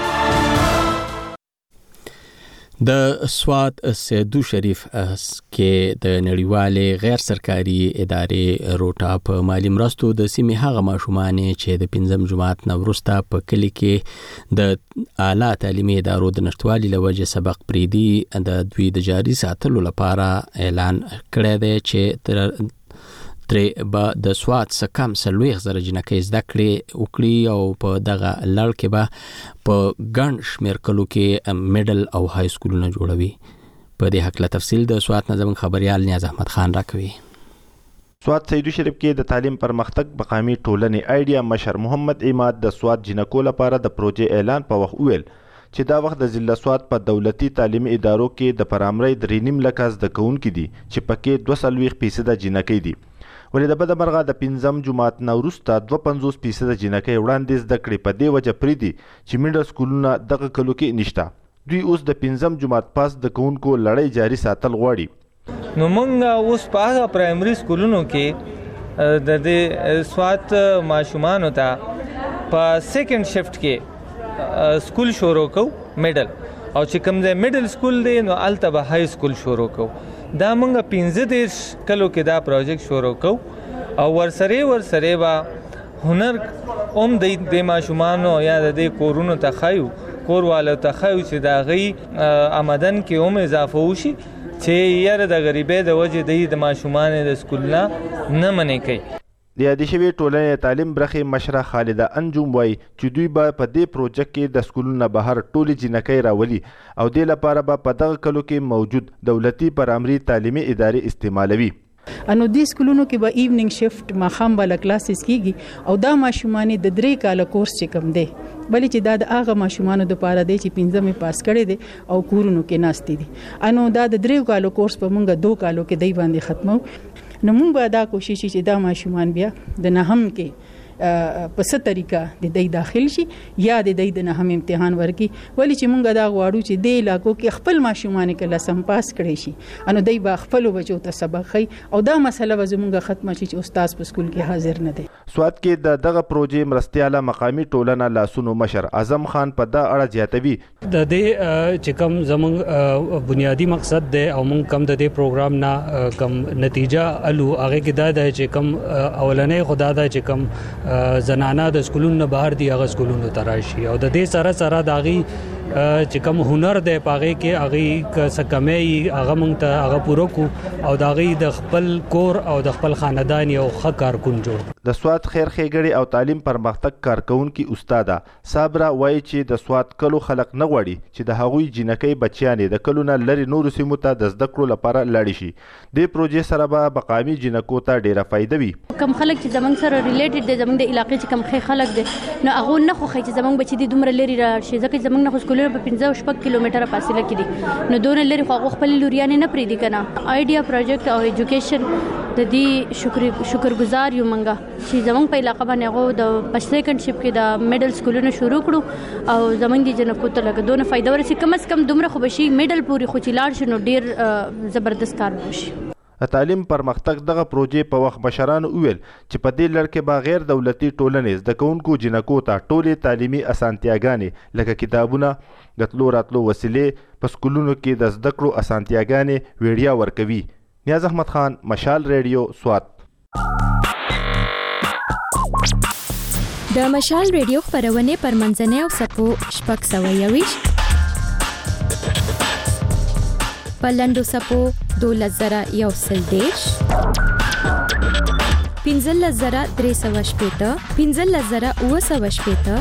د سوات سیدو شریف کې د نړیوالې غیر سرکاري ادارې روټا په مالی مرستو د سیمې هغه ماشومان چې د 5م جماعت نه وروسته په کلی کې د اعلی تعلیمي ادارو د نشټوالي له وجې سبق پریدي د دوی د جاري ساتلو لپاره اعلان کړی دی چې ترې به د سوات څخه کم 40,000 جنکۍ زده کړې وکړي او په دغه لړ کې به په ګڼ شمېر کلو کې میډل او های سکولونه جوړوي. په دې هکله تفصیل د سوات نه زموږ خبریال نیاز احمد خان راکوي. سوات سیدو شریف کې د تعلیم پرمختګ مقامي ټولنې آیډیا مشر محمد اماد د سوات جنکو لپاره د پروژې اعلان په وخت ویل چې دا وخت د ضلع سوات په دولتي تعلیمي ادارو کې د پرامرۍ 3.5 لک زده کوونکي دي چې پکې 2.2% جنکۍ دي. ولې د بده مرغه د 5م جماعت نه وروسته 52% جنکۍ وړاندې زده کړې په دې وجه پرېږدي چې میډل سکولونه دغه کلو کې نشته. دوی اوس د 5م جماعت پاس د کوونکو لړۍ جاري ساتل غواړي. نو موږ اوس په هغه پرایمري سکولونو کې د دې سوات ماشومانو ته په سیکنډ شفت کې سکول شروع کو میډل، او چې کوم ځای میډل سکول دی نو الته به های سکول شروع کو. دا موږ 15 کلو کې دا پروجیکټ شروع کو او ورسره به هنر اوم د ماشومانو یا د کورونو ته خایو کوروالو ته خایو چې دا غي آمدن کې اوم اضافه وشي چې یاره د غریبۍ د وجې د ماشومان د سکول نه منې کوي. د یادې شوې ټولنې تعلیم برخې مشره خالده انجم وایي چې دوی به په دې پروجیکټ کې د سکولونو بهر ټولې جنکۍ راولي او دې لپاره به په دغه کلو کې موجود دولتي پرامري تعلیمي ادارې استعمالوي. انو دې سکولونو کې به ایوننګ شفت ماښام به کلاسز کیږي او دا ماشومان د 3 کاله کورس چې کوم دی بلې چې دا د هغه ماشومانو لپاره دی چې 15مې پاس کړي دي او کورونو کې ناستې دي. انو دا د 3 کالو کورس په مونږ 2 کالو کې دی باندې ختمو. نو مونږ به دا کوشش چې دا ماشومان بیا د نهم کې په څه طریقه د دې داخل شي یا د دې د نهم امتحان ورکي، ولی چې مونږ دا غواړو چې د علاقو کې خپل ماشومان کله سم پاس کړي شي انو دای با خپل بچو ته سبق خي او دا مسله به زمونږ ختمه شي چې استاد په سکول کې حاضر نه دی. سوات کې د دغه پروژې مرستياله مقامی ټولنه لاسونو مشر اعظم خان په دا اړه زیاتوي. د دې چې کوم زمونږ بنیادی مقصد دی او مونږ کوم د دې پروګرام نه کوم نتیجه الو هغه کې دا دی چې کوم اولنې خدا دا چې کوم زنانه د سکولونو بهر دی هغه سکولونو تراشي او د دې سره داغي چې کوم هنر دی پاغه کې هغه سکمې هغه مونږ ته هغه پورو کو او داغي د خپل کور او د خپل خاندان یو ښه کارکون جوړ. د سوات خیر خېګړې او تعلیم پرمختګ کارکونکو استاده صابره وایي چې د سوات کلو خلک نه غواړي چې د هغوی جنکۍ بچیانې د کلونه لري نور سیمو ته د زده کړو لپاره لاړ شي. د پروژې سره به مقامی جنکو ته ډیره فائدہ وي. کم خلک چې زمونږ سره ریلیټډ دي زمونږ د علاقې چې کم خلک دي نو هغه نه خو چې زمونږ بچی دي دومره لري راشي ځکه زمونږ نه سکولونه په 15 کیلومتره فاصله کې دي نو دونه لري خو خپل لوريانې نه پریدي کنه. آیډیا پروجیکټ او ایجوکیشن د دې شکرګزار یو منګه چې زمونږ په علاقې باندې هغه د سیکنډ شپ کې د میډل سکولونه شروع کړو او زمونږ د جنکو ته لګ دونه فائدہ ورسي کم از کم دومره خو بشي میډل پوری خو چې لاړ شنو ډیر زبردست کار وشي. تعلیم پرمختګ دغه پروژې په وخت مشرانو ویل چې په دې لړ کې به غیر دولتي ټولنې زده کوونکو جنکو ته ټولې تعلیمي اسانتیاګانې لکه کتابونه د تلو راتلو وسیلې په سکولونو کې د زده کړو اسانتیاګانې ویډیا ورکوي. نیاز احمد خان، مشال ریډیو، سوات. د مشال ریډیو خبرونه پر منځنۍ او سپو شپږ سوه یویش پلندو سپو 2110 15380 15980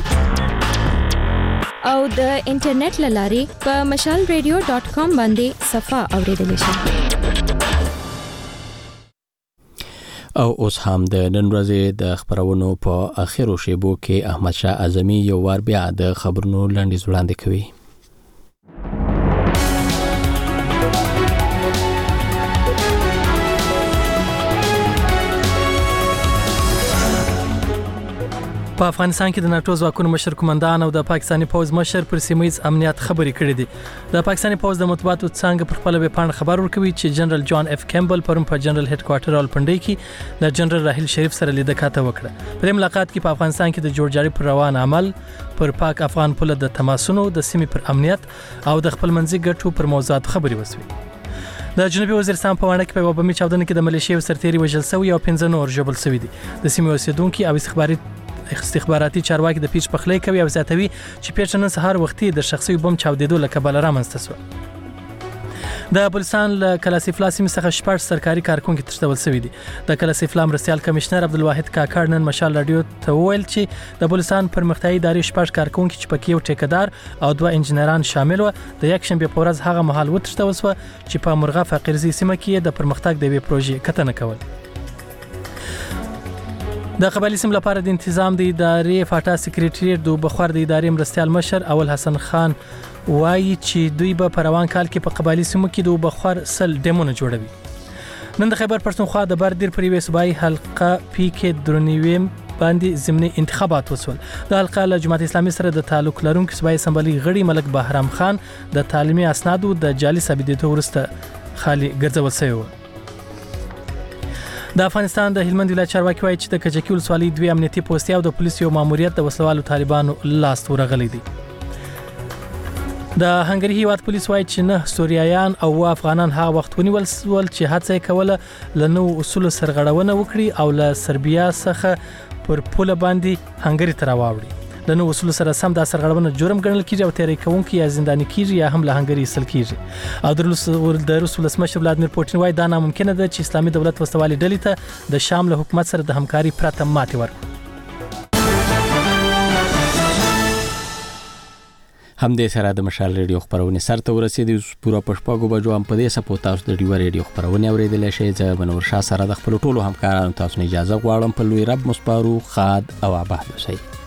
او د انټرنیټ لارې په mashalradio.com باندې صفه اوریدل شي. او اوس هم د نن ورځې د خبرونو په اخیرو شیبو کې احمد شاه اعظمي یو وار بیا د خبرونو لنډیز وړاندې کوي. په افغانستان کې د ناتو ځواکونو مشر قومندان او د پاکستاني پوز مشر پر سیمایي امنیت خبرې کړې دي. د پاکستاني پوز د مطبوعاتو څنګه پر خپل ویب پاڼه خبر ورکوي چې جنرال جان اف کیمبل پرون په جنرال هډ کوارټر راولپنډي کې د جنرال راحیل شریف سره لیدل کاته وکړه. په دې ملاقات کې په افغانستان کې د جوړجاړي پر روان عمل، پر پاک افغان پوله د تماسونو، د سیمې پر امنیت او د خپل منځي ګټو پر موضوعات خبرې وسوي. د جنوبي وزیرستان په وړاندې کې په وبمي چاودنه کې د ملیشیا سرتیري وژل شوی او 15 نور ژوبل شوی دي. د سیمې اوسیدونکو او استخباراتي چارواکي د پیچ پخلی کوي او زیاتوي چې پیښه نن سهار وختي د شخصي بم چاودیدو لکبل رامنځته شو. د بلوچستان له کلاسیفلا سیمې څخه شپږ سرکاري کارکونکو تښتول شوي دي. د کلاسیفلا مرستیال کمشنر عبدالواحد کاکړ نن مشال رادیو ته وویل چې د بلوچستان پرمختیایي ادارې شپږ کارکونکو چې پکې یو ټیکدار او 2 انجنیران شامل و د یک شنبه په ورځ هغه مهال وتښتول شو چې په مرغه فقیرزي سیمه کې د پرمختګ د وی پروژې کتنه کول. د قبایلی سیمې لپاره د تنظیم د ادارې فاټا سکریټریټ د بخار د ادارې مرستیال مشر اول حسن خان وایي چې دوی به په روان کال کې په قبایلی سیمو کې د بخار سل ډیمونه جوړوي. نن د خیبر پښتونخوا د بردیر پر یوې صوبایي حلقه پی کې درنیویم باندې ضمني انتخابات وسول. د حلقه له جماعت اسلامي سره د تعلق لرونکو صوبایي اسمبلی غړي ملک بهرام خان د تعلیمي اسنادو د جعلي ثابتېدو وروسته خالي ګرځول شوی و. د افغانستان د هلمند ولایت چارواکي وایي چې د کجکي ولسوالۍ 2 امنیتي پوستې او د پولیسو ماموریت د وسلوالو طالبانو لاس ورغلي دي. د هنګري هیواد پولیس وایي چې نه سوریایان او افغانان هغه وخت ونیول سول چې هڅه کوله لنو اصول سرغړونه وکړي او له سربیا څخه پر پوله باندې هنګري ته راوړي. لنو اصول سره سم د سرغړونه جرم ګڼل کیږي او تیری کوونکي یا زنداني کیږي یا هم له هنګري ایستل کیږي. او د روس ولسمشر ولادیمیر پوتین وایي دا ناممکنه ده چې اسلامي دولت وسوالي ډلې ته د شام له حکومت سره د همکاري پرته ماتې ورکړي. همدې سره د مشال ریډیو خبرونه سرته ورسېدې. پوره پښپاګو بجو هم په دې سپو تاسو د ډیو ریډیو خبرونه اوریدل شي. زه بنور شاه سره د خپل ټولو همکارانو تاسو نه اجازه غواړم. په لوی رب مصبارو خاد او آباد اوسئ.